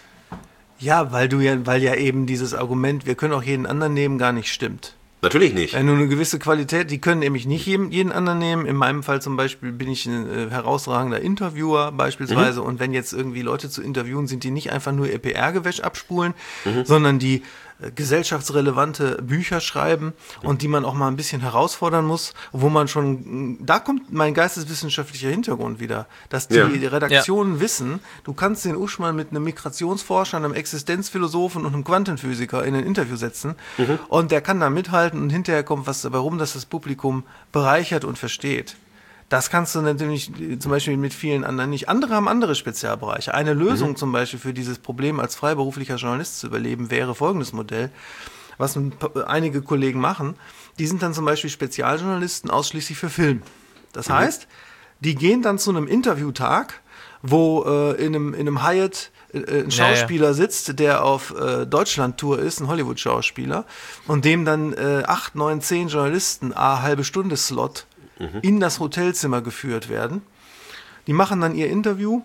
[SPEAKER 3] Ja, weil ja eben dieses Argument, wir können auch jeden anderen nehmen, gar nicht stimmt.
[SPEAKER 2] Natürlich nicht.
[SPEAKER 3] Nur eine gewisse Qualität, die können nämlich nicht jeden anderen nehmen. In meinem Fall zum Beispiel bin ich ein herausragender Interviewer beispielsweise. Und wenn jetzt irgendwie Leute zu interviewen sind, die nicht einfach nur ihr PR-Gewäsch abspulen, sondern die gesellschaftsrelevante Bücher schreiben und die man auch mal ein bisschen herausfordern muss, wo man schon, da kommt mein geisteswissenschaftlicher Hintergrund wieder, dass die Redaktionen wissen, du kannst den Uschmann mit einem Migrationsforscher, einem Existenzphilosophen und einem Quantenphysiker in ein Interview setzen und der kann da mithalten und hinterher kommt was dabei rum, dass das Publikum bereichert und versteht. Das kannst du natürlich zum Beispiel mit vielen anderen nicht. Andere haben andere Spezialbereiche. Eine Lösung zum Beispiel für dieses Problem als freiberuflicher Journalist zu überleben wäre folgendes Modell, was einige Kollegen machen. Die sind dann zum Beispiel Spezialjournalisten ausschließlich für Film. Das heißt, die gehen dann zu einem Interviewtag, wo in einem Hyatt ein Schauspieler sitzt, der auf Deutschland-Tour ist, ein Hollywood-Schauspieler, und dem dann 8, 9, 10 Journalisten halbe Stunde Slot in das Hotelzimmer geführt werden. Die machen dann ihr Interview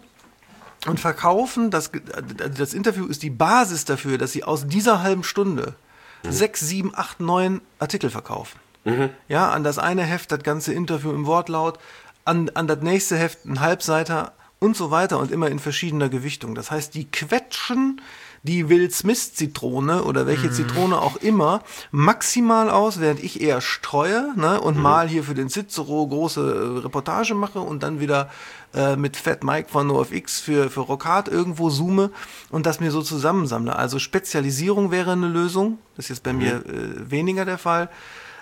[SPEAKER 3] und verkaufen, das Interview ist die Basis dafür, dass sie aus dieser halben Stunde 6, 7, 8, 9 Artikel verkaufen. Ja, an das eine Heft das ganze Interview im Wortlaut, an das nächste Heft ein Halbseiter und so weiter und immer in verschiedener Gewichtung. Das heißt, die quetschen die Will Smith-Zitrone oder welche Zitrone auch immer maximal aus, während ich eher streue, ne, und mal hier für den Cicero große Reportage mache und dann wieder mit Fat Mike von NoFX für Rockhard irgendwo zoome und das mir so zusammensammle. Also Spezialisierung wäre eine Lösung, das ist jetzt bei mir weniger der Fall.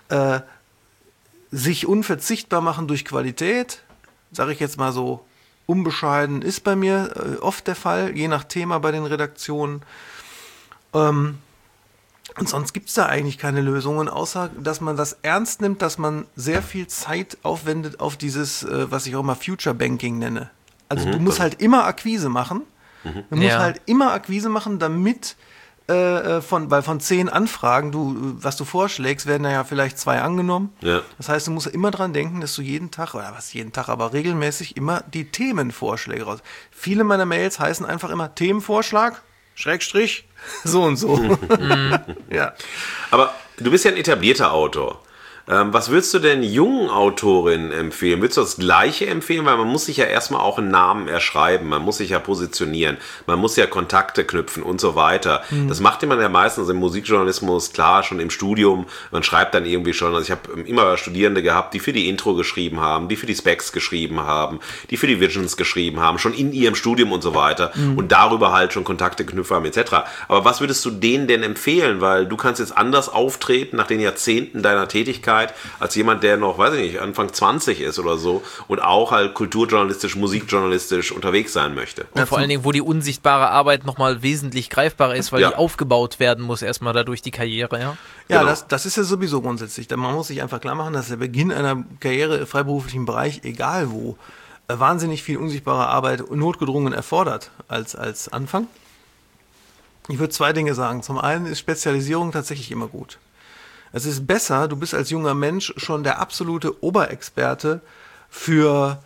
[SPEAKER 3] Sich unverzichtbar machen durch Qualität, sage ich jetzt mal so, unbescheiden ist bei mir oft der Fall, je nach Thema bei den Redaktionen. Und sonst gibt es da eigentlich keine Lösungen, außer dass man das ernst nimmt, dass man sehr viel Zeit aufwendet auf dieses, was ich auch mal Future Banking nenne. Also du musst halt immer Akquise machen. Du musst halt immer Akquise machen, damit weil von 10 Anfragen, was du vorschlägst, werden da ja vielleicht 2 angenommen. Ja. Das heißt, du musst immer dran denken, dass du jeden Tag, aber regelmäßig immer die Themenvorschläge raus. Viele meiner Mails heißen einfach immer Themenvorschlag, Schrägstrich, so und so. Ja.
[SPEAKER 2] Aber du bist ja ein etablierter Autor. Was würdest du denn jungen Autorinnen empfehlen? Würdest du das Gleiche empfehlen? Weil man muss sich ja erstmal auch einen Namen erschreiben, man muss sich ja positionieren, man muss ja Kontakte knüpfen und so weiter. Das macht man ja meistens im Musikjournalismus, klar, schon im Studium. Man schreibt dann irgendwie schon, also ich habe immer Studierende gehabt, die für die Intro geschrieben haben, die für die Specs geschrieben haben, die für die Visions geschrieben haben, schon in ihrem Studium und so weiter und darüber halt schon Kontakte knüpfen haben etc. Aber was würdest du denen denn empfehlen? Weil du kannst jetzt anders auftreten nach den Jahrzehnten deiner Tätigkeit als jemand, der noch, weiß ich nicht, Anfang 20 ist oder so und auch halt kulturjournalistisch, musikjournalistisch unterwegs sein möchte.
[SPEAKER 4] Und vor allen Dingen, wo die unsichtbare Arbeit nochmal wesentlich greifbarer ist, weil die aufgebaut werden muss erstmal dadurch die Karriere.
[SPEAKER 3] Ja, genau. Das ist ja sowieso grundsätzlich. Man muss sich einfach klar machen, dass der Beginn einer Karriere im freiberuflichen Bereich, egal wo, wahnsinnig viel unsichtbare Arbeit notgedrungen erfordert als Anfang. Ich würde 2 Dinge sagen. Zum einen ist Spezialisierung tatsächlich immer gut. Es ist besser, du bist als junger Mensch schon der absolute Oberexperte für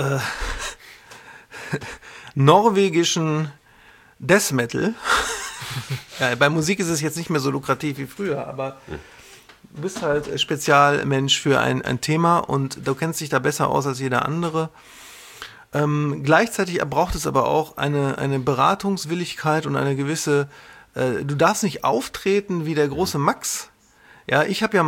[SPEAKER 3] norwegischen Death Metal. Ja, bei Musik ist es jetzt nicht mehr so lukrativ wie früher, aber du bist halt Spezialmensch für ein Thema und du kennst dich da besser aus als jeder andere. Gleichzeitig braucht es aber auch eine Beratungswilligkeit und eine gewisse, du darfst nicht auftreten wie der große Max. Ja, ich habe ja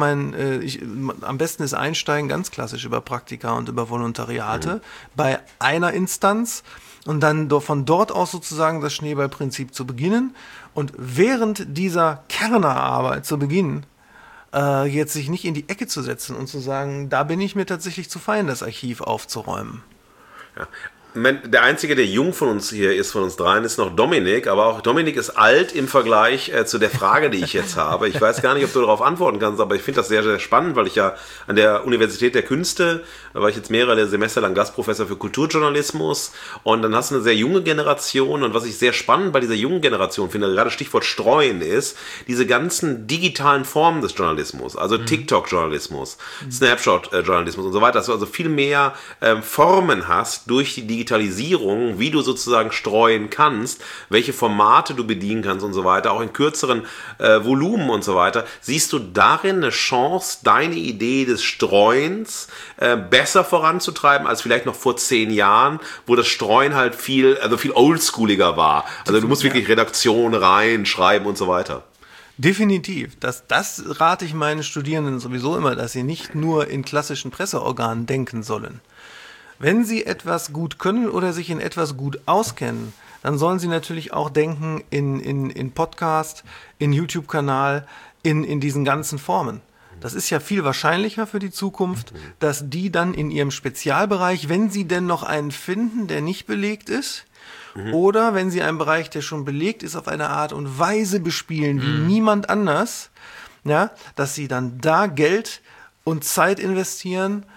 [SPEAKER 3] am besten ist Einsteigen ganz klassisch über Praktika und über Volontariate bei einer Instanz und dann von dort aus sozusagen das Schneeballprinzip zu beginnen und während dieser Kernerarbeit zu Beginn jetzt sich nicht in die Ecke zu setzen und zu sagen, da bin ich mir tatsächlich zu fein, das Archiv aufzuräumen.
[SPEAKER 2] Ja. Der einzige, der jung von uns hier ist, von uns dreien, ist noch Dominik, aber auch Dominik ist alt im Vergleich zu der Frage, die ich jetzt habe. Ich weiß gar nicht, ob du darauf antworten kannst, aber ich finde das sehr, sehr spannend, weil ich ja an der Universität der Künste, da war ich jetzt mehrere Semester lang Gastprofessor für Kulturjournalismus und dann hast du eine sehr junge Generation und was ich sehr spannend bei dieser jungen Generation finde, gerade Stichwort Streuen ist, diese ganzen digitalen Formen des Journalismus, also TikTok-Journalismus, Snapshot-Journalismus und so weiter, dass du also viel mehr Formen hast durch die Digitalisierung, wie du sozusagen streuen kannst, welche Formate du bedienen kannst und so weiter, auch in kürzeren Volumen und so weiter, siehst du darin eine Chance, deine Idee des Streuens besser voranzutreiben, als vielleicht noch vor 10 Jahren, wo das Streuen halt viel oldschooliger war. Also du musst wirklich Redaktion reinschreiben und so weiter.
[SPEAKER 3] Definitiv. Das rate ich meinen Studierenden sowieso immer, dass sie nicht nur in klassischen Presseorganen denken sollen. Wenn sie etwas gut können oder sich in etwas gut auskennen, dann sollen sie natürlich auch denken in Podcast, in YouTube-Kanal, in diesen ganzen Formen. Das ist ja viel wahrscheinlicher für die Zukunft, dass die dann in ihrem Spezialbereich, wenn sie denn noch einen finden, der nicht belegt ist, oder wenn sie einen Bereich, der schon belegt ist, auf eine Art und Weise bespielen wie niemand anders, ja, dass sie dann da Geld und Zeit investieren,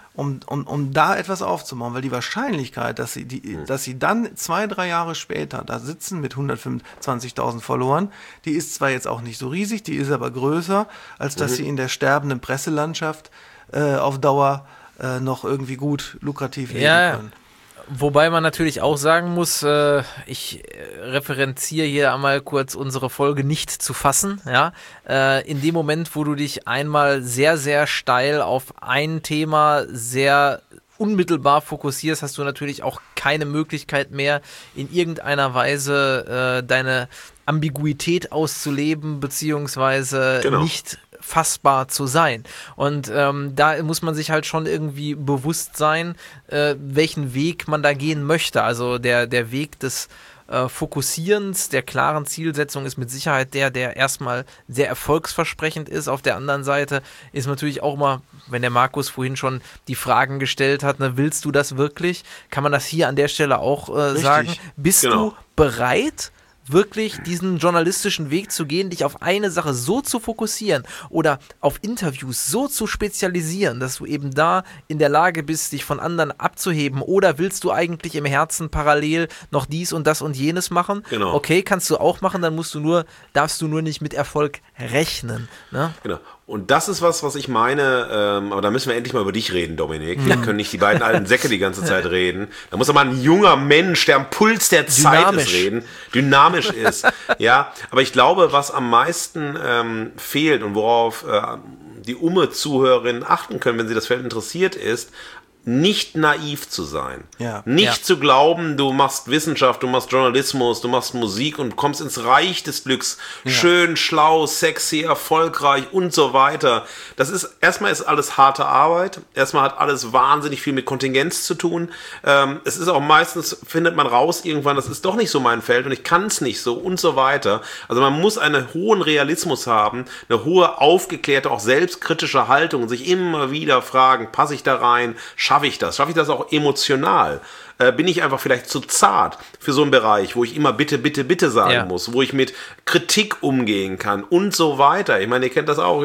[SPEAKER 3] um da etwas aufzubauen, weil die Wahrscheinlichkeit, dass sie dann 2-3 Jahre später da sitzen mit 125.000 Followern, die ist zwar jetzt auch nicht so riesig, die ist aber größer, als dass sie in der sterbenden Presselandschaft auf Dauer noch irgendwie gut lukrativ leben können.
[SPEAKER 4] Wobei man natürlich auch sagen muss, ich referenziere hier einmal kurz unsere Folge nicht zu fassen. Ja? In dem Moment, wo du dich einmal sehr, sehr steil auf ein Thema sehr unmittelbar fokussierst, hast du natürlich auch keine Möglichkeit mehr, in irgendeiner Weise deine Ambiguität auszuleben, beziehungsweise nicht fassbar zu sein. Und da muss man sich halt schon irgendwie bewusst sein, welchen Weg man da gehen möchte. Also der Weg des Fokussierens, der klaren Zielsetzung ist mit Sicherheit der erstmal sehr erfolgsversprechend ist. Auf der anderen Seite ist natürlich auch mal, wenn der Markus vorhin schon die Fragen gestellt hat, ne, willst du das wirklich? Kann man das hier an der Stelle auch sagen? Bist du bereit, wirklich diesen journalistischen Weg zu gehen, dich auf eine Sache so zu fokussieren oder auf Interviews so zu spezialisieren, dass du eben da in der Lage bist, dich von anderen abzuheben, oder willst du eigentlich im Herzen parallel noch dies und das und jenes machen? Genau. Okay, kannst du auch machen, dann darfst du nur nicht mit Erfolg rechnen. Ne? Genau.
[SPEAKER 2] Und das ist was ich meine, aber da müssen wir endlich mal über dich reden, Dominik. Wir können nicht die beiden alten Säcke die ganze Zeit reden. Da muss aber ein junger Mensch, der am Puls der Zeit ist, reden. Dynamisch ist. Ja, aber ich glaube, was am meisten fehlt und worauf die Zuhörerinnen achten können, wenn sie das Feld interessiert ist, nicht naiv zu sein. Ja. Nicht zu glauben, du machst Wissenschaft, du machst Journalismus, du machst Musik und kommst ins Reich des Glücks. Ja. Schön, schlau, sexy, erfolgreich und so weiter. Erstmal ist alles harte Arbeit. Erstmal hat alles wahnsinnig viel mit Kontingenz zu tun. Es ist auch meistens, findet man raus irgendwann, das ist doch nicht so mein Feld und ich kann es nicht so und so weiter. Also man muss einen hohen Realismus haben, eine hohe aufgeklärte, auch selbstkritische Haltung und sich immer wieder fragen, passe ich da rein, schaffe ich das auch emotional? Bin ich einfach vielleicht zu zart für so einen Bereich, wo ich immer bitte, bitte, bitte sagen muss, wo ich mit Kritik umgehen kann und so weiter. Ich meine, ihr kennt das auch.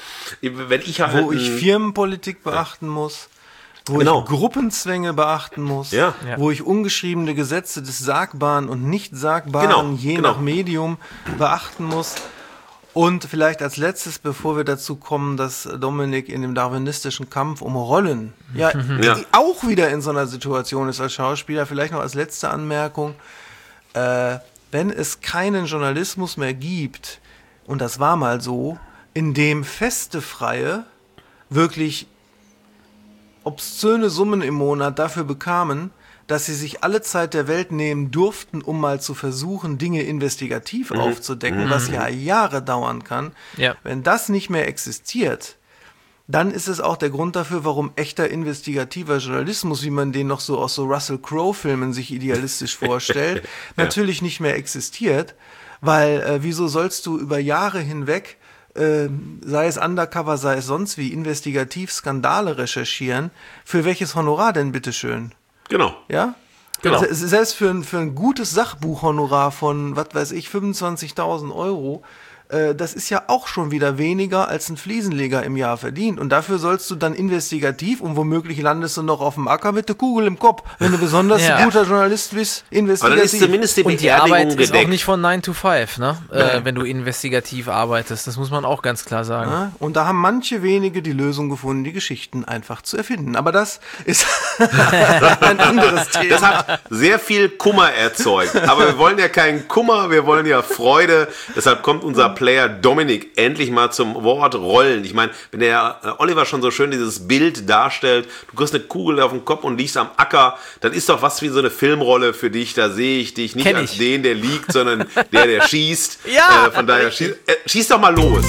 [SPEAKER 2] Wenn ich halt
[SPEAKER 3] wo ich Firmenpolitik beachten muss, wo ich Gruppenzwänge beachten muss, wo ich ungeschriebene Gesetze des Sagbaren und Nicht-Sagbaren je nach Medium beachten muss. Und vielleicht als letztes, bevor wir dazu kommen, dass Dominik in dem darwinistischen Kampf um Rollen auch wieder in so einer Situation ist als Schauspieler, vielleicht noch als letzte Anmerkung, wenn es keinen Journalismus mehr gibt, und das war mal so, in dem feste Freie wirklich obszöne Summen im Monat dafür bekamen, dass sie sich alle Zeit der Welt nehmen durften, um mal zu versuchen, Dinge investigativ aufzudecken, was ja Jahre dauern kann. Ja. Wenn das nicht mehr existiert, dann ist es auch der Grund dafür, warum echter investigativer Journalismus, wie man den noch so aus so Russell Crowe-Filmen sich idealistisch vorstellt, natürlich nicht mehr existiert, weil wieso sollst du über Jahre hinweg sei es Undercover, sei es sonst wie, investigativ Skandale recherchieren, für welches Honorar denn bitteschön?
[SPEAKER 2] Genau.
[SPEAKER 3] Ja? Genau. Selbst für ein gutes Sachbuchhonorar von, was weiß ich, 25.000 Euro, das ist ja auch schon wieder weniger, als ein Fliesenleger im Jahr verdient. Und dafür sollst du dann investigativ und womöglich landest du noch auf dem Acker mit der Kugel im Kopf, wenn du besonders ein guter Journalist bist, investigativ. Aber dann ist
[SPEAKER 2] zumindest die
[SPEAKER 4] und die Arbeit ist auch nicht von 9 to 5, ne? Wenn du investigativ arbeitest. Das muss man auch ganz klar sagen.
[SPEAKER 3] Ja, und da haben manche wenige die Lösung gefunden, die Geschichten einfach zu erfinden. Aber das ist ein anderes Thema.
[SPEAKER 2] Das hat sehr viel Kummer erzeugt. Aber wir wollen ja keinen Kummer, wir wollen ja Freude. Deshalb kommt unser Player Dominik endlich mal zum Wort Rollen. Ich meine, wenn der Oliver schon so schön dieses Bild darstellt, du kriegst eine Kugel auf den Kopf und liegst am Acker, dann ist doch was wie so eine Filmrolle für dich. Da sehe ich dich nicht als den, der liegt, sondern der schießt.
[SPEAKER 4] Ja!
[SPEAKER 2] Von daher, schieß doch mal los.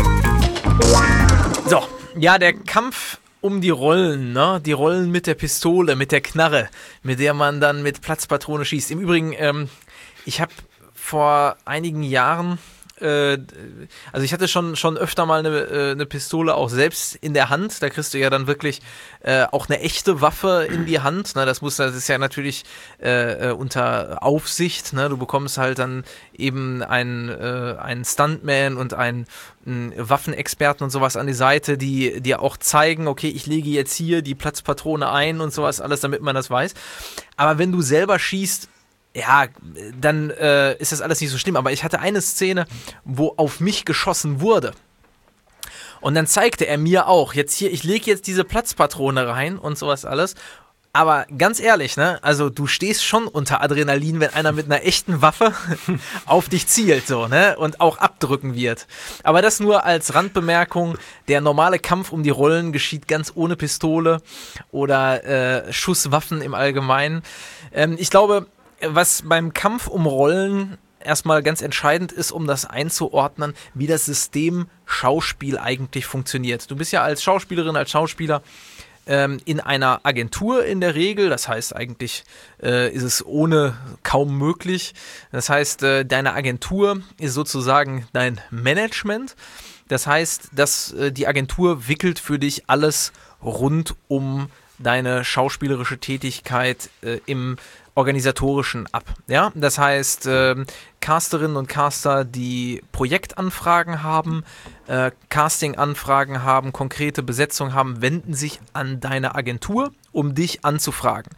[SPEAKER 4] So, ja, der Kampf um die Rollen, ne? Die Rollen mit der Pistole, mit der Knarre, mit der man dann mit Platzpatrone schießt. Im Übrigen, ich habe vor einigen Jahren also ich hatte schon öfter mal eine Pistole auch selbst in der Hand. Da kriegst du ja dann wirklich auch eine echte Waffe in die Hand. Ne? Das ist ja natürlich unter Aufsicht. Ne? Du bekommst halt dann eben einen Stuntman und einen Waffenexperten und sowas an die Seite, die dir auch zeigen, okay, ich lege jetzt hier die Platzpatrone ein und sowas alles, damit man das weiß. Aber wenn du selber schießt, ja, dann ist das alles nicht so schlimm. Aber ich hatte eine Szene, wo auf mich geschossen wurde. Und dann zeigte er mir auch, jetzt hier, ich lege jetzt diese Platzpatrone rein und sowas alles. Aber ganz ehrlich, ne, also du stehst schon unter Adrenalin, wenn einer mit einer echten Waffe auf dich zielt, so, ne, und auch abdrücken wird. Aber das nur als Randbemerkung. Der normale Kampf um die Rollen geschieht ganz ohne Pistole oder Schusswaffen im Allgemeinen. Ich glaube, was beim Kampf um Rollen erstmal ganz entscheidend ist, um das einzuordnen, wie das System Schauspiel eigentlich funktioniert. Du bist ja als Schauspielerin, als Schauspieler in einer Agentur in der Regel, das heißt eigentlich ist es ohne kaum möglich. Das heißt, deine Agentur ist sozusagen dein Management. Das heißt, dass die Agentur wickelt für dich alles rund um deine schauspielerische Tätigkeit im Organisatorischen ab. Ja? Das heißt, Casterinnen und Caster, die Projektanfragen haben, Castinganfragen haben, konkrete Besetzung haben, wenden sich an deine Agentur, um dich anzufragen.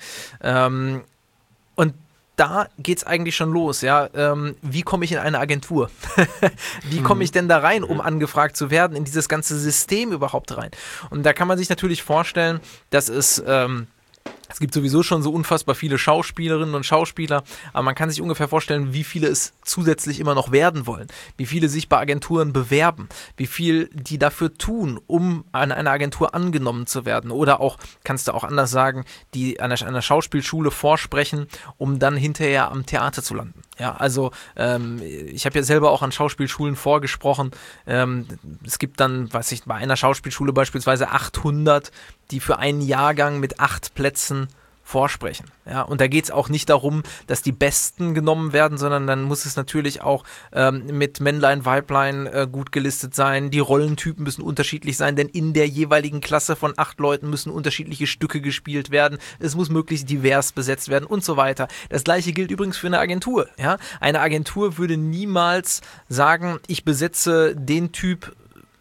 [SPEAKER 4] Und da geht's eigentlich schon los, ja. Wie komme ich in eine Agentur? Wie komme ich denn da rein, um angefragt zu werden, in dieses ganze System überhaupt rein? Und da kann man sich natürlich vorstellen, dass es gibt sowieso schon so unfassbar viele Schauspielerinnen und Schauspieler, aber man kann sich ungefähr vorstellen, wie viele es zusätzlich immer noch werden wollen, wie viele sich bei Agenturen bewerben, wie viel die dafür tun, um an einer Agentur angenommen zu werden, oder auch, kannst du auch anders sagen, die an einer Schauspielschule vorsprechen, um dann hinterher am Theater zu landen. Ja, also ich habe ja selber auch an Schauspielschulen vorgesprochen. Es gibt dann, weiß ich, bei einer Schauspielschule beispielsweise 800, die für einen Jahrgang mit 8 Plätzen vorsprechen. Ja, und da geht es auch nicht darum, dass die Besten genommen werden, sondern dann muss es natürlich auch mit Männlein, Weiblein gut gelistet sein. Die Rollentypen müssen unterschiedlich sein, denn in der jeweiligen Klasse von 8 Leuten müssen unterschiedliche Stücke gespielt werden. Es muss möglichst divers besetzt werden und so weiter. Das gleiche gilt übrigens für eine Agentur. Ja? Eine Agentur würde niemals sagen, ich besetze den Typ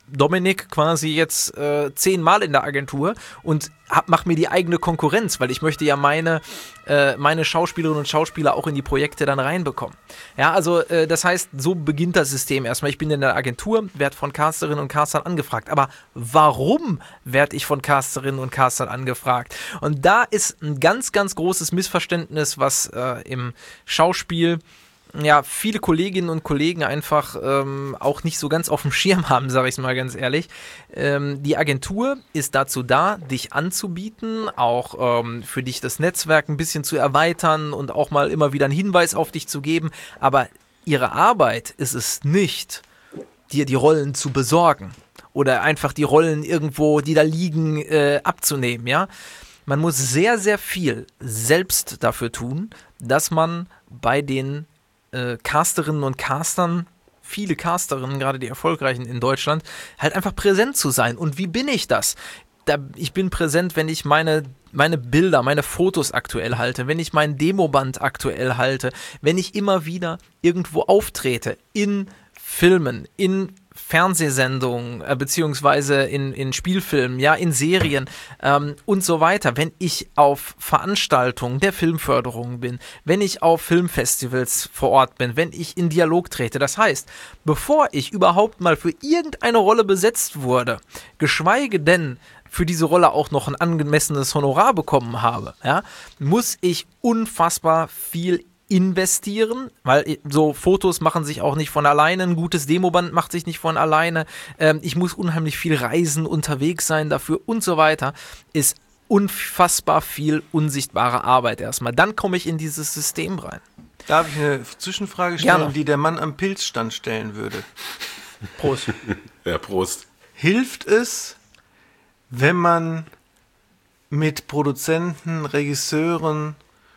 [SPEAKER 4] Dominik quasi jetzt 10-mal in der Agentur und mach mir die eigene Konkurrenz, weil ich möchte ja meine Schauspielerinnen und Schauspieler auch in die Projekte dann reinbekommen. Ja, also das heißt, so beginnt das System erstmal. Ich bin in der Agentur, werde von Casterinnen und Castern angefragt. Aber warum werde ich von Casterinnen und Castern angefragt? Und da ist ein ganz, ganz großes Missverständnis, was im Schauspiel viele Kolleginnen und Kollegen einfach auch nicht so ganz auf dem Schirm haben, sage ich es mal ganz ehrlich. Die Agentur ist dazu da, dich anzubieten, auch für dich das Netzwerk ein bisschen zu erweitern und auch mal immer wieder einen Hinweis auf dich zu geben. Aber ihre Arbeit ist es nicht, dir die Rollen zu besorgen oder einfach die Rollen irgendwo, die da liegen, abzunehmen. Ja? Man muss sehr, sehr viel selbst dafür tun, dass man bei den Casterinnen und Castern, viele Casterinnen, gerade die erfolgreichen in Deutschland, halt einfach präsent zu sein. Und wie bin ich das? Ich bin präsent, wenn ich meine Bilder, meine Fotos aktuell halte, wenn ich mein Demoband aktuell halte, wenn ich immer wieder irgendwo auftrete, in Filmen, in Fernsehsendungen, beziehungsweise in Spielfilmen, ja, in Serien und so weiter. Wenn ich auf Veranstaltungen der Filmförderung bin, wenn ich auf Filmfestivals vor Ort bin, wenn ich in Dialog trete. Das heißt, bevor ich überhaupt mal für irgendeine Rolle besetzt wurde, geschweige denn für diese Rolle auch noch ein angemessenes Honorar bekommen habe, ja, muss ich unfassbar viel investieren, weil so Fotos machen sich auch nicht von alleine, ein gutes Demoband macht sich nicht von alleine, ich muss unheimlich viel reisen, unterwegs sein dafür und so weiter, ist unfassbar viel unsichtbare Arbeit erstmal. Dann komme ich in dieses System rein.
[SPEAKER 3] Darf ich eine Zwischenfrage stellen,
[SPEAKER 4] Gerne.
[SPEAKER 3] die der Mann am Pilzstand stellen würde?
[SPEAKER 4] Prost.
[SPEAKER 2] Ja, Prost.
[SPEAKER 3] Hilft es, wenn man mit Produzenten, Regisseuren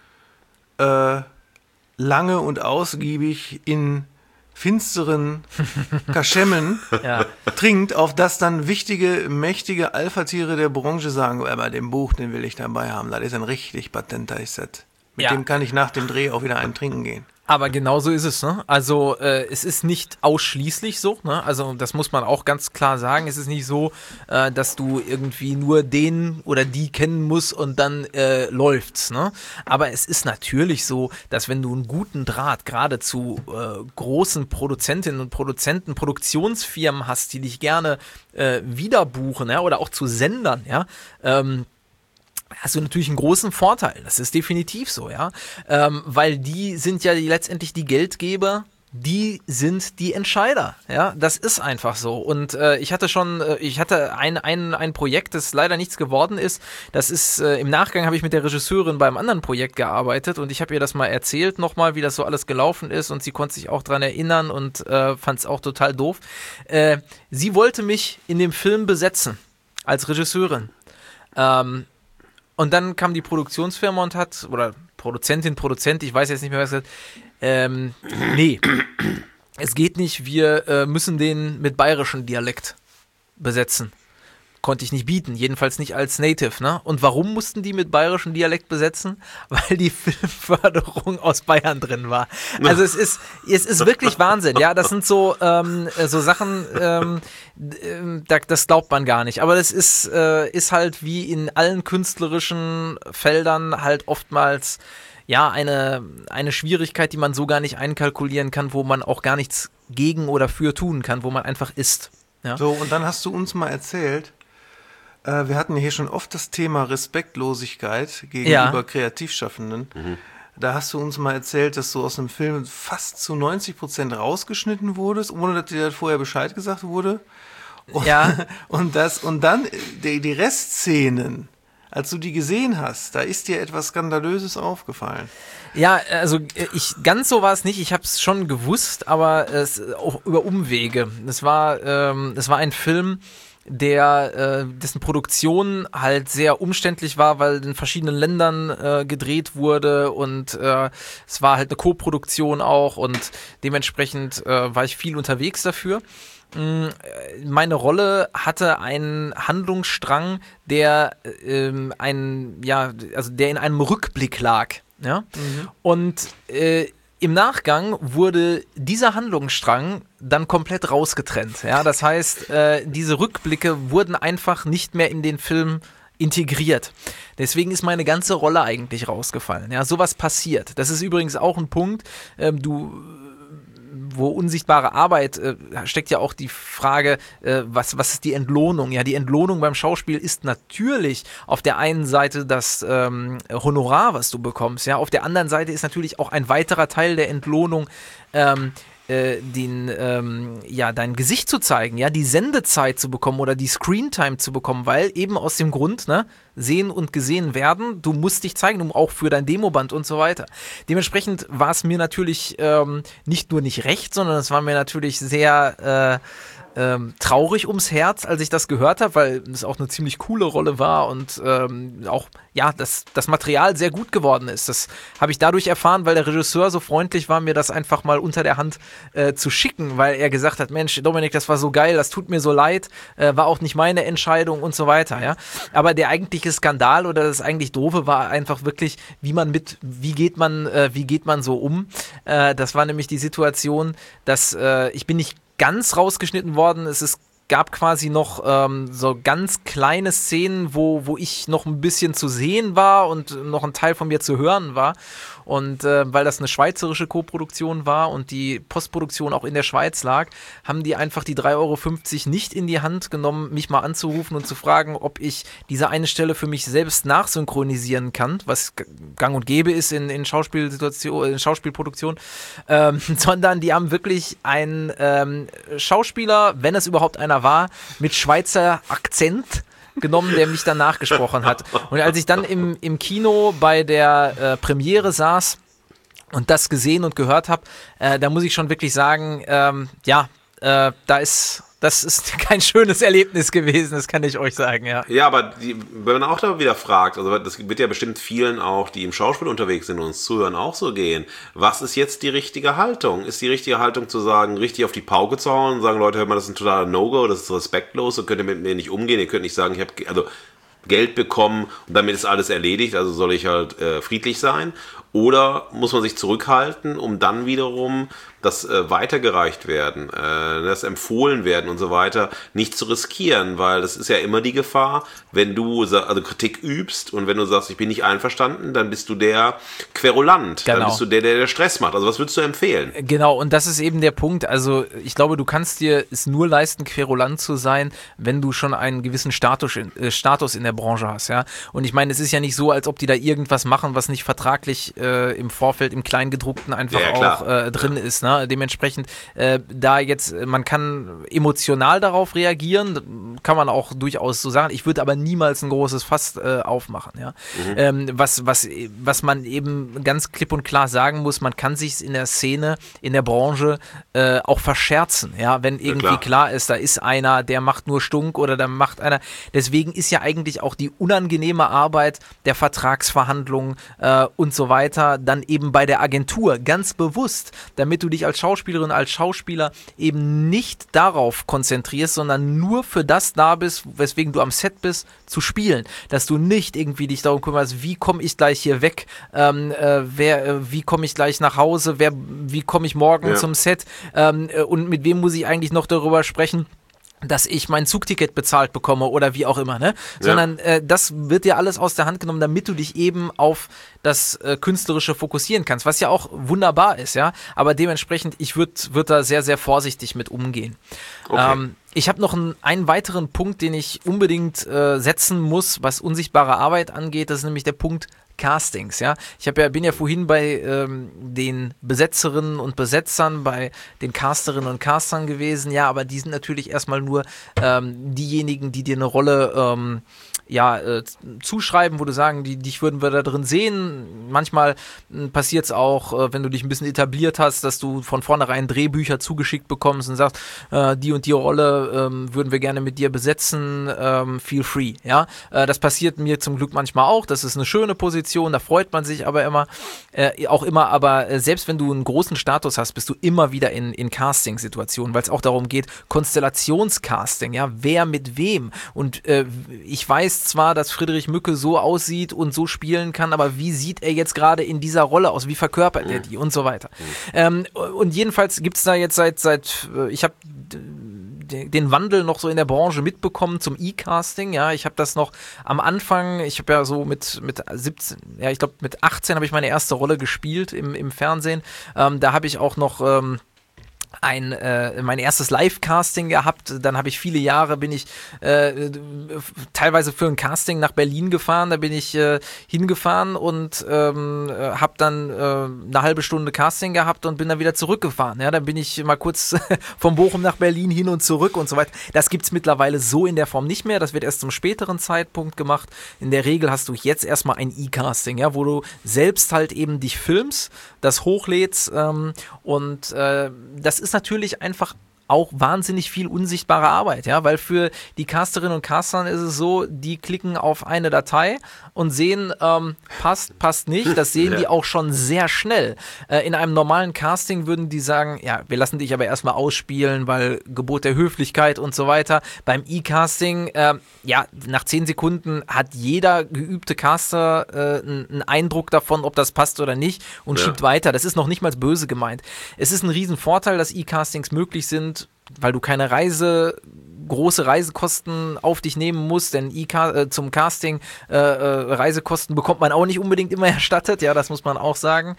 [SPEAKER 3] lange und ausgiebig in finsteren Kaschemmen trinkt, auf das dann wichtige, mächtige Alpha-Tiere der Branche sagen, aber den Buch, den will ich dabei haben, das ist ein richtig patenter Set. Mit dem kann ich nach dem Dreh auch wieder einen trinken gehen.
[SPEAKER 4] Aber genau so ist es, ne? Also es ist nicht ausschließlich so, ne? Also das muss man auch ganz klar sagen. Es ist nicht so, dass du irgendwie nur den oder die kennen musst und dann läuft's, ne? Aber es ist natürlich so, dass wenn du einen guten Draht gerade zu großen Produzentinnen und Produzenten, Produktionsfirmen hast, die dich gerne wieder buchen, ja? Oder auch zu Sendern, ja, hast du natürlich einen großen Vorteil. Das ist definitiv so, ja. Weil die sind ja letztendlich die Geldgeber, die sind die Entscheider, ja. Das ist einfach so. Und ich hatte ein Projekt, das leider nichts geworden ist. Das ist, im Nachgang habe ich mit der Regisseurin beim anderen Projekt gearbeitet und ich habe ihr das mal erzählt nochmal, wie das so alles gelaufen ist und sie konnte sich auch dran erinnern und fand es auch total doof. Sie wollte mich in dem Film besetzen, als Regisseurin. Und dann kam die Produktionsfirma und oder Produzent, ich weiß jetzt nicht mehr, was gesagt, nee, es geht nicht, wir müssen den mit bayerischem Dialekt besetzen. Konnte ich nicht bieten, jedenfalls nicht als Native, ne? Und warum mussten die mit bayerischem Dialekt besetzen? Weil die Filmförderung aus Bayern drin war. Also es ist wirklich Wahnsinn, ja, das sind so Sachen, das glaubt man gar nicht. Aber das ist halt wie in allen künstlerischen Feldern halt oftmals ja eine Schwierigkeit, die man so gar nicht einkalkulieren kann, wo man auch gar nichts gegen oder für tun kann, wo man einfach ist. Ja?
[SPEAKER 3] So, und dann hast du uns mal erzählt, wir hatten hier schon oft das Thema Respektlosigkeit gegenüber Kreativschaffenden. Mhm. Da hast du uns mal erzählt, dass du aus einem Film fast zu 90% rausgeschnitten wurdest, ohne dass dir vorher Bescheid gesagt wurde. Und dann die Restszenen, als du die gesehen hast, da ist dir etwas Skandalöses aufgefallen.
[SPEAKER 4] Ja, also ganz so war es nicht. Ich habe es schon gewusst, aber auch über Umwege. Es war ein Film, dessen Produktion halt sehr umständlich war, weil in verschiedenen Ländern gedreht wurde und es war halt eine Co-Produktion auch und dementsprechend war ich viel unterwegs dafür. Meine Rolle hatte einen Handlungsstrang, der in einem Rückblick lag. Ja? Mhm. Und Im Nachgang wurde dieser Handlungsstrang dann komplett rausgetrennt. Ja, das heißt, diese Rückblicke wurden einfach nicht mehr in den Film integriert. Deswegen ist meine ganze Rolle eigentlich rausgefallen. Ja, sowas passiert. Das ist übrigens auch ein Punkt, wo unsichtbare Arbeit steckt ja auch die Frage, was ist die Entlohnung? Ja, die Entlohnung beim Schauspiel ist natürlich auf der einen Seite das Honorar, was du bekommst. Ja, auf der anderen Seite ist natürlich auch ein weiterer Teil der Entlohnung dein Gesicht zu zeigen, ja, die Sendezeit zu bekommen oder die Screentime zu bekommen, weil eben aus dem Grund, ne, sehen und gesehen werden, du musst dich zeigen, auch für dein Demoband und so weiter. Dementsprechend war es mir natürlich nicht nur nicht recht, sondern es war mir natürlich sehr traurig ums Herz, als ich das gehört habe, weil es auch eine ziemlich coole Rolle war und auch, ja, das Material sehr gut geworden ist. Das habe ich dadurch erfahren, weil der Regisseur so freundlich war, mir das einfach mal unter der Hand zu schicken, weil er gesagt hat, Mensch, Dominik, das war so geil, das tut mir so leid, war auch nicht meine Entscheidung und so weiter, ja. Aber der eigentliche Skandal oder das eigentlich Doofe war einfach wirklich, wie geht man so um? Das war nämlich die Situation, dass ich bin nicht ganz rausgeschnitten worden. Gab quasi noch so ganz kleine Szenen, wo ich noch ein bisschen zu sehen war und noch ein Teil von mir zu hören war. Und weil das eine schweizerische Koproduktion war und die Postproduktion auch in der Schweiz lag, haben die einfach die 3,50 € nicht in die Hand genommen, mich mal anzurufen und zu fragen, ob ich diese eine Stelle für mich selbst nachsynchronisieren kann, was gang und gäbe ist in Schauspielproduktion, sondern die haben wirklich einen Schauspieler, wenn es überhaupt einer war, mit Schweizer Akzent genommen, der mich dann nachgesprochen hat. Und als ich dann im Kino bei der Premiere saß und das gesehen und gehört habe, da muss ich schon wirklich sagen, das ist kein schönes Erlebnis gewesen, das kann ich euch sagen, ja.
[SPEAKER 2] Ja, aber wenn man auch da wieder fragt, also das wird ja bestimmt vielen auch, die im Schauspiel unterwegs sind und uns zuhören, auch so gehen. Was ist jetzt die richtige Haltung? Ist die richtige Haltung zu sagen, richtig auf die Pauke zu hauen und sagen, Leute, hört mal, das ist ein totaler No-Go, das ist respektlos, so könnt ihr mit mir nicht umgehen, ihr könnt nicht sagen, ich habe Geld bekommen und damit ist alles erledigt, also soll ich halt friedlich sein? Oder muss man sich zurückhalten, um dann wiederum das weitergereicht werden, das empfohlen werden und so weiter, nicht zu riskieren, weil das ist ja immer die Gefahr, wenn du also Kritik übst und wenn du sagst, ich bin nicht einverstanden, dann bist du der Querulant,
[SPEAKER 4] genau.
[SPEAKER 2] Dann bist du der Stress macht. Also was würdest du empfehlen?
[SPEAKER 4] Genau, und das ist eben der Punkt, also ich glaube, du kannst dir es nur leisten, Querulant zu sein, wenn du schon einen gewissen Status in der Branche hast, ja, und ich meine, es ist ja nicht so, als ob die da irgendwas machen, was nicht vertraglich im Vorfeld im Kleingedruckten einfach auch drin ist, ne? Dementsprechend, man kann emotional darauf reagieren, kann man auch durchaus so sagen. Ich würde aber niemals ein großes Fass aufmachen. Ja? Was man eben ganz klipp und klar sagen muss, man kann sich in der Szene, in der Branche auch verscherzen. Ja? Wenn irgendwie klar ist, da ist einer, der macht nur Stunk oder da macht einer. Deswegen ist ja eigentlich auch die unangenehme Arbeit der Vertragsverhandlungen und so weiter dann eben bei der Agentur ganz bewusst, damit du dich als Schauspielerin, als Schauspieler eben nicht darauf konzentrierst, sondern nur für das da bist, weswegen du am Set bist, zu spielen. Dass du nicht irgendwie dich darum kümmerst, wie komme ich gleich hier weg, wie komme ich gleich nach Hause, wie komme ich morgen zum Set und mit wem muss ich eigentlich noch darüber sprechen, dass ich mein Zugticket bezahlt bekomme oder wie auch immer, ne? Sondern das wird dir alles aus der Hand genommen, damit du dich eben auf das Künstlerische fokussieren kannst, was ja auch wunderbar ist, ja? Aber dementsprechend, ich würd da sehr, sehr vorsichtig mit umgehen. Okay. Ich habe noch einen weiteren Punkt, den ich unbedingt setzen muss, was unsichtbare Arbeit angeht, das ist nämlich der Punkt Castings, ja. Bin ja vorhin bei den Besetzerinnen und Besetzern, bei den Casterinnen und Castern gewesen, ja, aber die sind natürlich erstmal nur diejenigen, die dir eine Rolle zuschreiben, wo du sagen, dich würden wir da drin sehen. Manchmal passiert es auch, wenn du dich ein bisschen etabliert hast, dass du von vornherein Drehbücher zugeschickt bekommst und sagst, die und die Rolle würden wir gerne mit dir besetzen, feel free, ja. Das passiert mir zum Glück manchmal auch, das ist eine schöne Position, da freut man sich aber immer, aber selbst wenn du einen großen Status hast, bist du immer wieder in Casting-Situationen, weil es auch darum geht, Konstellationscasting, ja, wer mit wem, und ich weiß, weiß zwar, dass Friedrich Mücke so aussieht und so spielen kann, aber wie sieht er jetzt gerade in dieser Rolle aus? Wie verkörpert er die und so weiter? Und jedenfalls gibt es da jetzt ich habe den Wandel noch so in der Branche mitbekommen zum E-Casting, ja, ich habe das noch am Anfang, ich habe ja so mit 17, ja, ich glaube mit 18 habe ich meine erste Rolle gespielt im Fernsehen, da habe ich auch noch mein erstes Live-Casting gehabt, dann habe ich viele Jahre, bin ich teilweise für ein Casting nach Berlin gefahren, da bin ich hingefahren und habe dann eine halbe Stunde Casting gehabt und bin dann wieder zurückgefahren, ja, dann bin ich mal kurz von Bochum nach Berlin hin und zurück und so weiter. Das gibt es mittlerweile so in der Form nicht mehr, das wird erst zum späteren Zeitpunkt gemacht. In der Regel hast du jetzt erstmal ein E-Casting, ja, wo du selbst halt eben dich filmst, das hochlädst und das ist natürlich einfach auch wahnsinnig viel unsichtbare Arbeit, ja, weil für die Casterinnen und Caster ist es so, die klicken auf eine Datei und sehen, passt nicht, das sehen die auch schon sehr schnell. In einem normalen Casting würden die sagen, ja, wir lassen dich aber erstmal ausspielen, weil Gebot der Höflichkeit und so weiter. Beim E-Casting, ja, nach 10 Sekunden hat jeder geübte Caster einen Eindruck davon, ob das passt oder nicht und schiebt weiter. Das ist noch nicht mal böse gemeint. Es ist ein Riesenvorteil, dass E-Castings möglich sind, weil du keine große Reisekosten auf dich nehmen musst, denn zum Casting Reisekosten bekommt man auch nicht unbedingt immer erstattet, ja, das muss man auch sagen.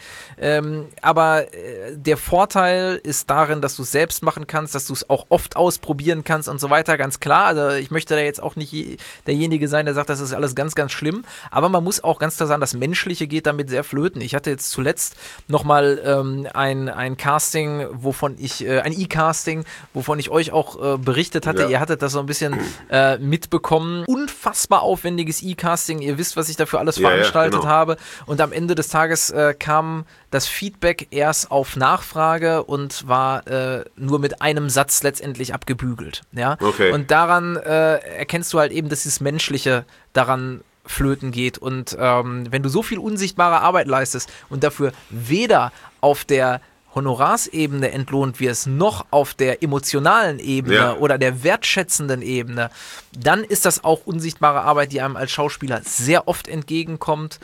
[SPEAKER 4] Aber der Vorteil ist darin, dass du es selbst machen kannst, dass du es auch oft ausprobieren kannst und so weiter, ganz klar. Also ich möchte da jetzt auch nicht derjenige sein, der sagt, das ist alles ganz, ganz schlimm, aber man muss auch ganz klar sagen, das Menschliche geht damit sehr flöten. Ich hatte jetzt zuletzt nochmal ein Casting, ein E-Casting, wovon ich euch auch berichtet hatte. Ja. Ihr hattet das so ein bisschen mitbekommen. Unfassbar aufwendiges E-Casting. Ihr wisst, was ich dafür alles veranstaltet habe. Und am Ende des Tages kam das Feedback erst auf Nachfrage und war nur mit einem Satz letztendlich abgebügelt. Ja? Okay. Und daran erkennst du halt eben, dass dieses Menschliche daran flöten geht. Und wenn du so viel unsichtbare Arbeit leistest und dafür weder auf der Honorarsebene entlohnt wirst, noch auf der emotionalen Ebene oder der wertschätzenden Ebene, dann ist das auch unsichtbare Arbeit, die einem als Schauspieler sehr oft entgegenkommt,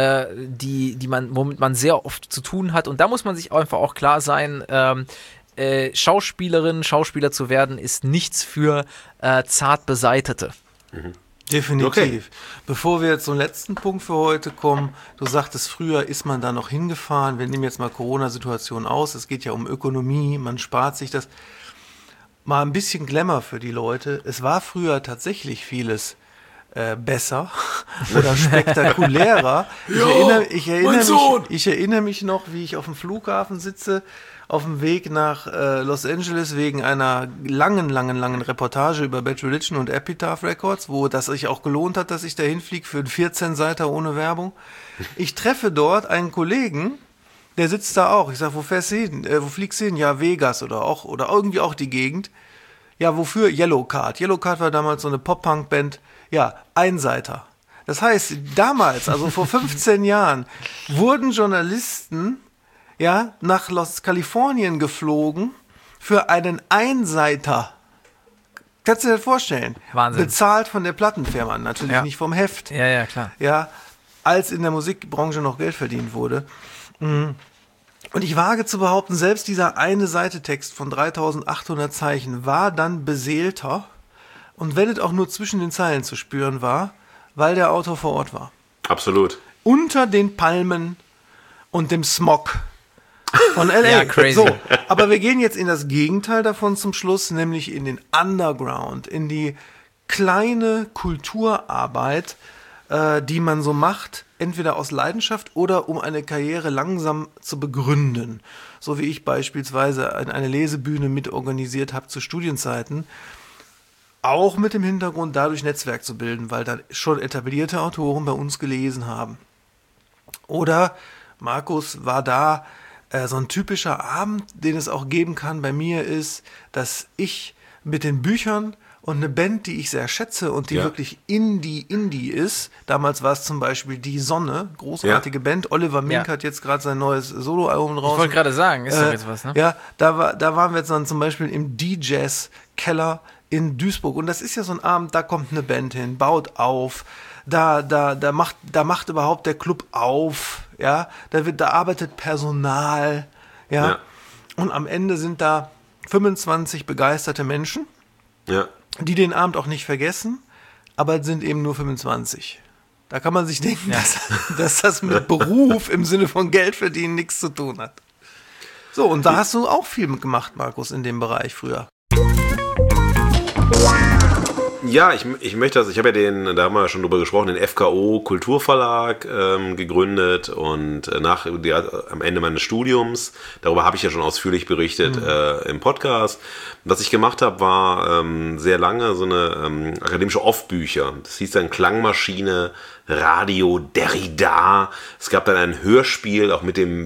[SPEAKER 4] womit man sehr oft zu tun hat. Und da muss man sich einfach auch klar sein, Schauspieler zu werden, ist nichts für zart Beseitete.
[SPEAKER 3] Mhm. Definitiv. Okay. Bevor wir jetzt zum letzten Punkt für heute kommen, du sagtest, früher ist man da noch hingefahren, wir nehmen jetzt mal Corona-Situation aus, es geht ja um Ökonomie, man spart sich das. Mal ein bisschen Glamour für die Leute. Es war früher tatsächlich vieles besser oder spektakulärer. Ich erinnere mich noch, wie ich auf dem Flughafen sitze, auf dem Weg nach Los Angeles wegen einer langen Reportage über Bad Religion und Epitaph Records, wo das sich auch gelohnt hat, dass ich da hinfliege für einen 14-Seiter ohne Werbung. Ich treffe dort einen Kollegen, der sitzt da auch. Ich sage, wo fährst du hin? Wo fliegst du hin? Ja, Vegas oder irgendwie auch die Gegend. Ja, wofür? Yellowcard. Yellowcard war damals so eine Pop-Punk-Band. Ja, Einseiter. Das heißt, damals, also vor 15 Jahren, wurden Journalisten nach Kalifornien geflogen für einen Einseiter. Kannst du dir das vorstellen?
[SPEAKER 4] Wahnsinn.
[SPEAKER 3] Bezahlt von der Plattenfirma, natürlich nicht vom Heft.
[SPEAKER 4] Ja, klar.
[SPEAKER 3] Ja, als in der Musikbranche noch Geld verdient wurde. Und ich wage zu behaupten, selbst dieser eine Seite Text von 3800 Zeichen war dann beseelter und wenn es auch nur zwischen den Zeilen zu spüren war, weil der Autor vor Ort war.
[SPEAKER 2] Absolut.
[SPEAKER 3] Unter den Palmen und dem Smog von L.A.
[SPEAKER 4] Ja, crazy.
[SPEAKER 3] So, aber wir gehen jetzt in das Gegenteil davon zum Schluss, nämlich in den Underground, in die kleine Kulturarbeit, die man so macht, entweder aus Leidenschaft oder um eine Karriere langsam zu begründen. So wie ich beispielsweise eine Lesebühne mitorganisiert habe zu Studienzeiten. Auch mit dem Hintergrund, dadurch Netzwerk zu bilden, weil da schon etablierte Autoren bei uns gelesen haben. Oder Markus war da, so ein typischer Abend, den es auch geben kann bei mir ist, dass ich mit den Büchern und eine Band, die ich sehr schätze und die wirklich Indie ist, damals war es zum Beispiel Die Sonne, großartige Band, Oliver Mink hat jetzt gerade sein neues Soloalbum raus.
[SPEAKER 4] Ich wollte gerade sagen, ist doch jetzt was, ne?
[SPEAKER 3] Ja, da waren wir jetzt dann zum Beispiel im D-Jazz-Keller in Duisburg. Und das ist ja so ein Abend, da kommt eine Band hin, baut auf, da macht überhaupt der Club auf, ja, da arbeitet Personal, ja. Und am Ende sind da 25 begeisterte Menschen, die den Abend auch nicht vergessen, aber es sind eben nur 25. Da kann man sich denken, dass das mit Beruf im Sinne von Geld verdienen nichts zu tun hat. So, und da hast du auch viel gemacht, Markus, in dem Bereich früher.
[SPEAKER 2] Ja, ich möchte das, ich habe ja da haben wir ja schon drüber gesprochen, den FKO Kulturverlag gegründet und am Ende meines Studiums, darüber habe ich ja schon ausführlich berichtet im Podcast. Was ich gemacht habe, war sehr lange so eine akademische Off-Bücher. Das hieß dann Klangmaschine, Radio, Derrida. Es gab dann ein Hörspiel, auch mit dem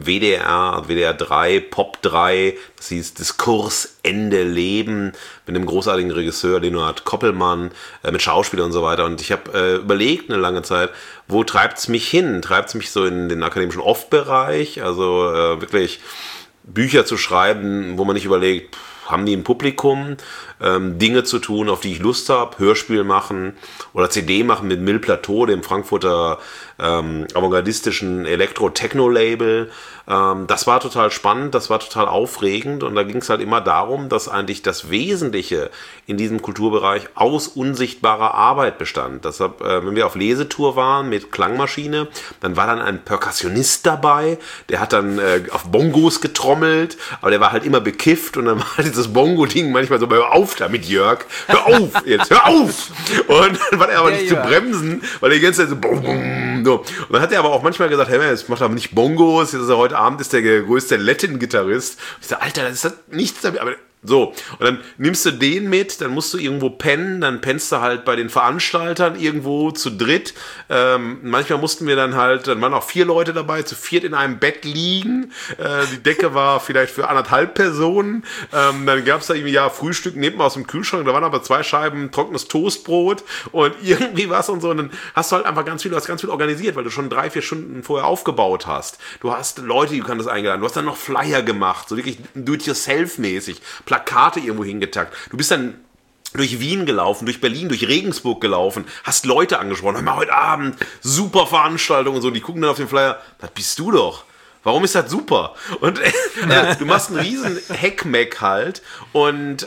[SPEAKER 2] WDR 3, Pop 3. Das hieß Diskurs, Ende, Leben, mit einem großartigen Regisseur, Leonhard Koppelmann, mit Schauspielern und so weiter. Und ich habe überlegt eine lange Zeit, wo treibt's mich hin? Treibt's mich so in den akademischen Off-Bereich? Also wirklich Bücher zu schreiben, wo man nicht überlegt, haben die ein Publikum, Dinge zu tun, auf die ich Lust habe, Hörspiel machen oder CD machen mit Mille Plateau, dem Frankfurter avantgardistischen Elektro-Techno-Label. Das war total spannend, das war total aufregend und da ging es halt immer darum, dass eigentlich das Wesentliche in diesem Kulturbereich aus unsichtbarer Arbeit bestand. Deshalb, wenn wir auf Lesetour waren mit Klangmaschine, dann war dann ein Perkussionist dabei, der hat dann auf Bongos getrommelt, aber der war halt immer bekifft und dann war dieses Bongo-Ding manchmal so, hör auf damit, Jörg, hör auf jetzt, hör auf! Und dann war er aber nicht zu bremsen, weil er die ganze Zeit so, bum, bum, so. Und dann hat er aber auch manchmal gesagt, hey, jetzt macht er nicht Bongos, jetzt ist er heute Abend ist der größte Latin-Gitarrist. Ich sage, Alter, das ist nichts damit, aber so, und dann nimmst du den mit, dann musst du irgendwo pennen, dann pennst du halt bei den Veranstaltern irgendwo zu dritt. Manchmal mussten wir dann waren auch 4 Leute dabei, zu 4 in einem Bett liegen. Die Decke war vielleicht für 1,5 Personen. Dann gab es da irgendwie, Frühstück nehmt man aus dem Kühlschrank, da waren aber 2 Scheiben trockenes Toastbrot und irgendwie was und so. Und dann hast du halt einfach ganz viel organisiert, weil du schon 3-4 Stunden vorher aufgebaut hast. Du hast Leute, die du kannst eingeladen. Du hast dann noch Flyer gemacht, so wirklich do-it-yourself-mäßig. Plakate irgendwo hingetackt. Du bist dann durch Wien gelaufen, durch Berlin, durch Regensburg gelaufen, hast Leute angesprochen, hör mal, heute Abend, super Veranstaltung und so, die gucken dann auf den Flyer, das bist du doch. Warum ist das super? Und du machst einen riesen Heckmeck halt und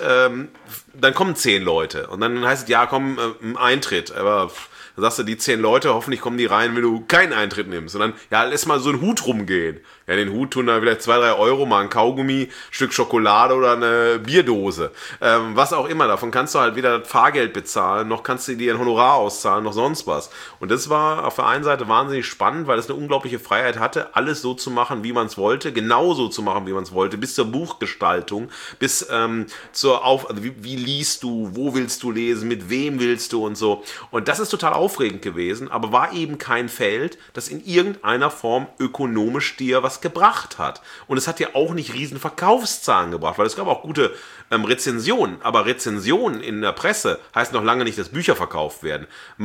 [SPEAKER 2] dann kommen 10 Leute und dann heißt es, Eintritt, aber dann sagst du, die 10 Leute, hoffentlich kommen die rein, wenn du keinen Eintritt nimmst. Und dann, lässt mal so einen Hut rumgehen. Ja, den Hut tun da vielleicht 2-3 Euro, mal ein Kaugummi, Stück Schokolade oder eine Bierdose. Was auch immer. Davon kannst du halt weder das Fahrgeld bezahlen, noch kannst du dir ein Honorar auszahlen, noch sonst was. Und das war auf der einen Seite wahnsinnig spannend, weil es eine unglaubliche Freiheit hatte, alles so zu machen, wie man es wollte, genauso zu machen, wie man es wollte, bis zur Buchgestaltung, bis wie liest du, wo willst du lesen, mit wem willst du und so. Und das ist total aufregend gewesen, aber war eben kein Feld, das in irgendeiner Form ökonomisch dir was gebracht hat. Und es hat ja auch nicht riesen Verkaufszahlen gebracht, weil es gab auch gute Rezensionen, aber Rezensionen in der Presse heißt noch lange nicht, dass Bücher verkauft werden.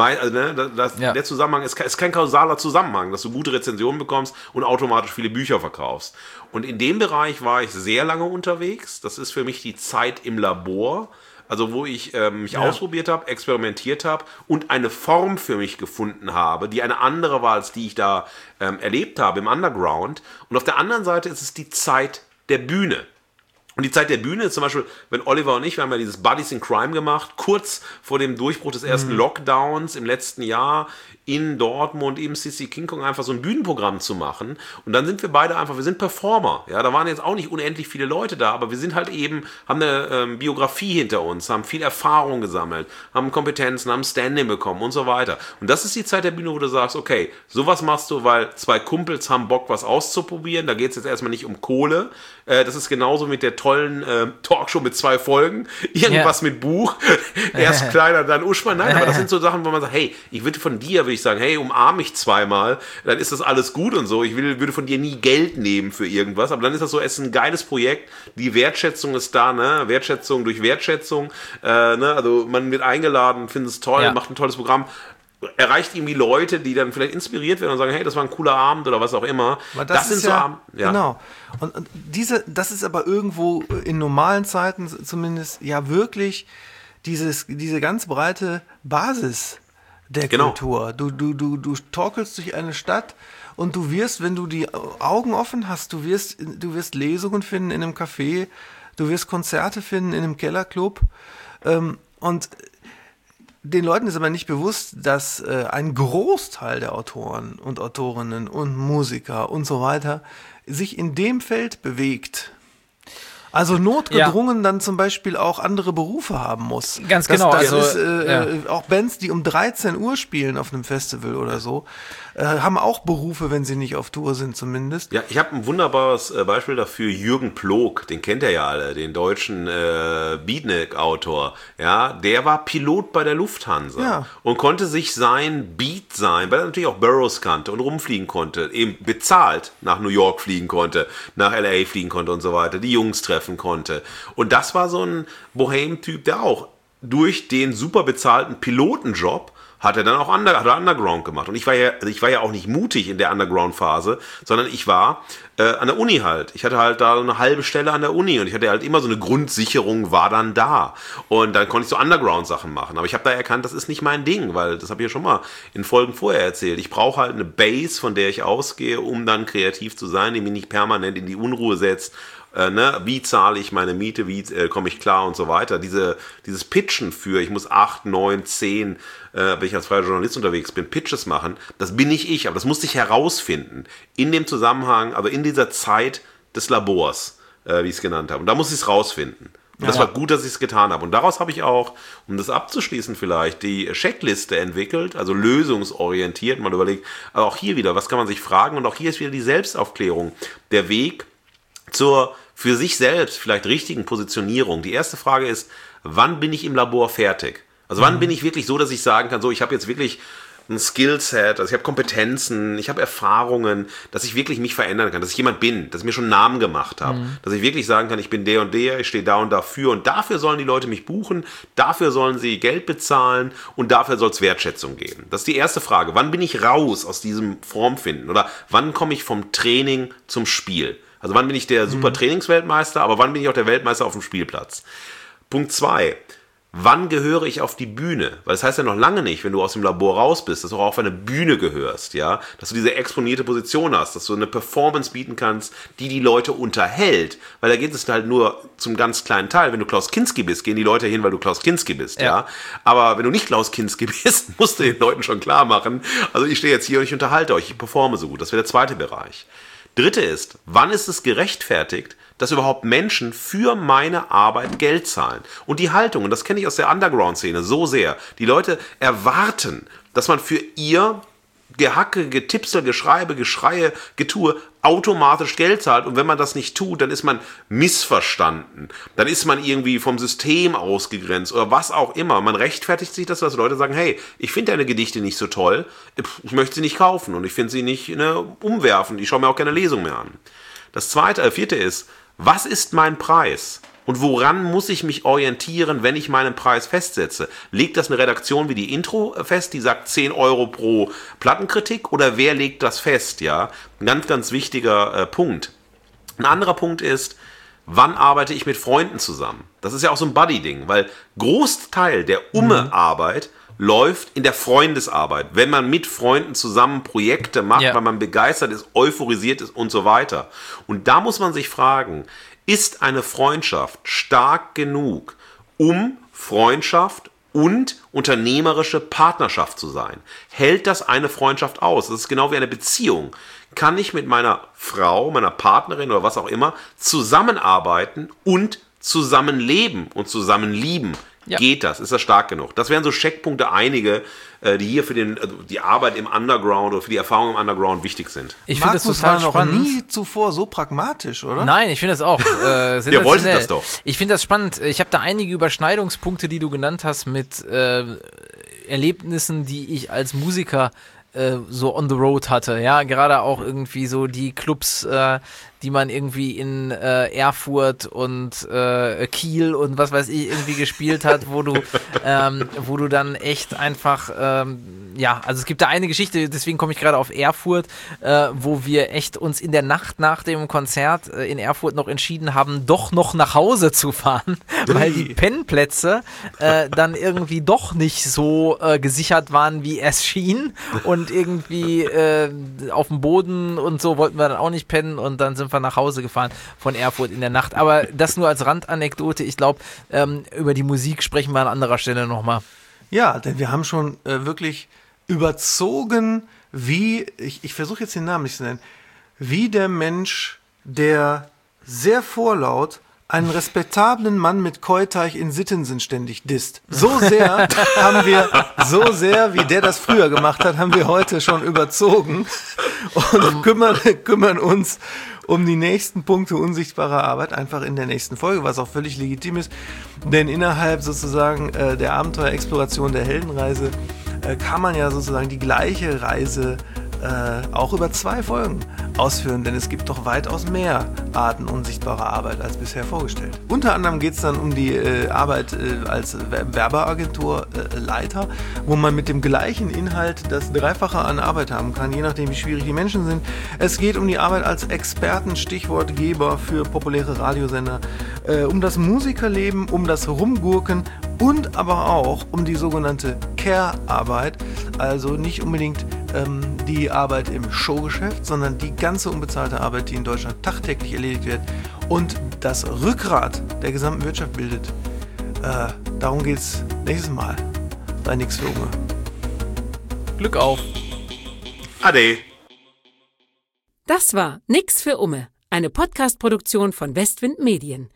[SPEAKER 2] Der Zusammenhang ist kein kausaler Zusammenhang, dass du gute Rezensionen bekommst und automatisch viele Bücher verkaufst. Und in dem Bereich war ich sehr lange unterwegs. Das ist für mich die Zeit im Labor, also wo ich mich ausprobiert habe, experimentiert habe und eine Form für mich gefunden habe, die eine andere war, als die ich da erlebt habe im Underground. Und auf der anderen Seite ist es die Zeit der Bühne. Und die Zeit der Bühne ist zum Beispiel, wenn Oliver und ich, wir haben ja dieses Buddies in Crime gemacht, kurz vor dem Durchbruch des ersten Lockdowns im letzten Jahr in Dortmund im CC King Kong einfach so ein Bühnenprogramm zu machen. Und dann sind wir beide wir sind Performer. Ja, da waren jetzt auch nicht unendlich viele Leute da, aber wir sind halt eben, haben eine Biografie hinter uns, haben viel Erfahrung gesammelt, haben Kompetenzen, haben Standing bekommen und so weiter. Und das ist die Zeit der Bühne, wo du sagst, okay, sowas machst du, weil 2 Kumpels haben Bock, was auszuprobieren. Da geht es jetzt erstmal nicht um Kohle. Das ist genauso mit der tollen Talkshow mit 2 Folgen. Irgendwas mit Buch. Erst kleiner, dann Uschmann. Nein, aber das sind so Sachen, wo man sagt, hey, würde ich sagen, hey, umarm mich 2-mal, dann ist das alles gut und so. Ich würde von dir nie Geld nehmen für irgendwas. Aber dann ist das so, es ist ein geiles Projekt. Die Wertschätzung ist da, ne? Wertschätzung durch Wertschätzung. Also man wird eingeladen, findet es toll, macht ein tolles Programm. Erreicht irgendwie Leute, die dann vielleicht inspiriert werden und sagen, hey, das war ein cooler Abend oder was auch immer.
[SPEAKER 3] Das sind so Abend, genau. Und das ist aber irgendwo in normalen Zeiten zumindest ja wirklich diese ganz breite Basis der Kultur. Du torkelst durch eine Stadt und du wirst, wenn du die Augen offen hast, du wirst Lesungen finden in einem Café, du wirst Konzerte finden in einem Kellerclub, und den Leuten ist aber nicht bewusst, dass ein Großteil der Autoren und Autorinnen und Musiker und so weiter sich in dem Feld bewegt. Also notgedrungen dann zum Beispiel auch andere Berufe haben muss.
[SPEAKER 4] Ganz genau.
[SPEAKER 3] Das ist auch Bands, die um 13 Uhr spielen auf einem Festival oder so, haben auch Berufe, wenn sie nicht auf Tour sind zumindest.
[SPEAKER 2] Ja, ich habe ein wunderbares Beispiel dafür. Jürgen Ploog, den kennt ihr ja alle, den deutschen Beatnik-Autor. Ja, der war Pilot bei der Lufthansa und konnte sich sein Beat sein, weil er natürlich auch Burroughs kannte und rumfliegen konnte, eben bezahlt nach New York fliegen konnte, nach LA fliegen konnte und so weiter, die Jungs treffen konnte. Und das war so ein Bohem-Typ, der auch durch den super bezahlten Pilotenjob hat er dann auch Underground gemacht. Und ich war ja auch nicht mutig in der Underground-Phase, sondern ich war an der Uni halt. Ich hatte halt da eine halbe Stelle an der Uni und ich hatte halt immer so eine Grundsicherung, war dann da. Und dann konnte ich so Underground-Sachen machen. Aber ich habe da erkannt, das ist nicht mein Ding, weil das habe ich ja schon mal in Folgen vorher erzählt. Ich brauche halt eine Base, von der ich ausgehe, um dann kreativ zu sein, die mich nicht permanent in die Unruhe setzt. Wie zahle ich meine Miete, wie komme ich klar und so weiter. Dieses Pitchen für, ich muss 8, 9, 10, wenn ich als freier Journalist unterwegs bin, Pitches machen, das bin nicht ich, aber das musste ich herausfinden. In dem Zusammenhang, also in dieser Zeit des Labors, wie ich es genannt habe. Und da muss ich es rausfinden. Und das war gut, dass ich es getan habe. Und daraus habe ich auch, um das abzuschließen vielleicht, die Checkliste entwickelt, also lösungsorientiert, mal überlegt, aber auch hier wieder, was kann man sich fragen? Und auch hier ist wieder die Selbstaufklärung, der Weg zur für sich selbst vielleicht richtigen Positionierung. Die erste Frage ist, wann bin ich im Labor fertig? Also wann bin ich wirklich so, dass ich sagen kann, so, ich habe jetzt wirklich ein Skillset, also ich habe Kompetenzen, ich habe Erfahrungen, dass ich wirklich mich verändern kann, dass ich jemand bin, dass ich mir schon einen Namen gemacht habe, dass ich wirklich sagen kann, ich bin der und der, ich stehe da und dafür und dafür sollen die Leute mich buchen, dafür sollen sie Geld bezahlen und dafür soll es Wertschätzung geben. Das ist die erste Frage. Wann bin ich raus aus diesem Formfinden oder wann komme ich vom Training zum Spiel? Also wann bin ich der super Trainingsweltmeister, aber wann bin ich auch der Weltmeister auf dem Spielplatz? Punkt 2. Wann gehöre ich auf die Bühne? Weil das heißt ja noch lange nicht, wenn du aus dem Labor raus bist, dass du auch auf eine Bühne gehörst, ja, dass du diese exponierte Position hast, dass du eine Performance bieten kannst, die Leute unterhält, weil da geht es halt nur zum ganz kleinen Teil. Wenn du Klaus Kinski bist, gehen die Leute hin, weil du Klaus Kinski bist, ja. Aber wenn du nicht Klaus Kinski bist, musst du den Leuten schon klar machen, also ich stehe jetzt hier und ich unterhalte euch, ich performe so gut. Das wäre der zweite Bereich. Dritte ist, wann ist es gerechtfertigt, dass überhaupt Menschen für meine Arbeit Geld zahlen? Und die Haltung, und das kenne ich aus der Underground-Szene so sehr, die Leute erwarten, dass man für ihr Gehacke, Getipsel, Geschreibe, Geschreie, Getue automatisch Geld zahlt. Und wenn man das nicht tut, dann ist man missverstanden. Dann ist man irgendwie vom System ausgegrenzt oder was auch immer. Man rechtfertigt sich das, dass Leute sagen, hey, ich finde deine Gedichte nicht so toll, ich möchte sie nicht kaufen und ich finde sie nicht umwerfen. Ich schaue mir auch keine Lesung mehr an. Das vierte ist, was ist mein Preis? Und woran muss ich mich orientieren, wenn ich meinen Preis festsetze? Legt das eine Redaktion wie die Intro fest, die sagt 10 Euro pro Plattenkritik? Oder wer legt das fest? Ja, ein ganz, ganz wichtiger Punkt. Ein anderer Punkt ist, wann arbeite ich mit Freunden zusammen? Das ist ja auch so ein Buddy-Ding, weil Großteil der Arbeit läuft in der Freundesarbeit, wenn man mit Freunden zusammen Projekte macht, weil man begeistert ist, euphorisiert ist und so weiter. Und da muss man sich fragen, ist eine Freundschaft stark genug, um Freundschaft und unternehmerische Partnerschaft zu sein? Hält das eine Freundschaft aus? Das ist genau wie eine Beziehung. Kann ich mit meiner Frau, meiner Partnerin oder was auch immer zusammenarbeiten und zusammenleben und zusammenlieben? Ja. Geht das? Ist das stark genug? Das wären so Checkpunkte, einige, die hier für die Arbeit im Underground oder für die Erfahrung im Underground wichtig sind.
[SPEAKER 4] Ich finde das total spannend.
[SPEAKER 3] Noch nie zuvor so pragmatisch, oder?
[SPEAKER 4] Nein, ich finde das auch.
[SPEAKER 2] Ihr wolltet das doch.
[SPEAKER 4] Ich finde das spannend. Ich habe da einige Überschneidungspunkte, die du genannt hast, mit Erlebnissen, die ich als Musiker so on the road hatte. Ja, gerade auch irgendwie so die Clubs, die man irgendwie in Erfurt und Kiel und was weiß ich irgendwie gespielt hat, wo du dann echt einfach, also es gibt da eine Geschichte, deswegen komme ich gerade auf Erfurt, wo wir echt uns in der Nacht nach dem Konzert in Erfurt noch entschieden haben, doch noch nach Hause zu fahren, weil die Pennplätze dann irgendwie doch nicht so gesichert waren, wie es schien, und irgendwie auf dem Boden und so wollten wir dann auch nicht pennen, und dann sind wir nach Hause gefahren von Erfurt in der Nacht. Aber das nur als Randanekdote. Ich glaube, über die Musik sprechen wir an anderer Stelle nochmal.
[SPEAKER 3] Ja, denn wir haben schon wirklich überzogen, wie, ich versuche jetzt den Namen nicht zu nennen, wie der Mensch, der sehr vorlaut einen respektablen Mann mit Keuteich in Sittensen ständig disst. So sehr, wie der das früher gemacht hat, haben wir heute schon überzogen und kümmern uns um die nächsten Punkte unsichtbarer Arbeit einfach in der nächsten Folge, was auch völlig legitim ist, denn innerhalb sozusagen der Abenteuerexploration der Heldenreise kann man ja sozusagen die gleiche Reise auch über 2 Folgen ausführen, denn es gibt doch weitaus mehr Arten unsichtbarer Arbeit als bisher vorgestellt. Unter anderem geht es dann um die Arbeit als Werbeagenturleiter, wo man mit dem gleichen Inhalt das Dreifache an Arbeit haben kann, je nachdem wie schwierig die Menschen sind. Es geht um die Arbeit als Experten, Stichwortgeber für populäre Radiosender, um das Musikerleben, um das Rumgurken und aber auch um die sogenannte Care-Arbeit, also nicht unbedingt die Arbeit im Showgeschäft, sondern die ganze unbezahlte Arbeit, die in Deutschland tagtäglich erledigt wird und das Rückgrat der gesamten Wirtschaft bildet. Darum geht's nächstes Mal bei Nix für Umme.
[SPEAKER 4] Glück auf.
[SPEAKER 2] Ade.
[SPEAKER 1] Das war Nix für Umme, eine Podcast-Produktion von Westwind Medien.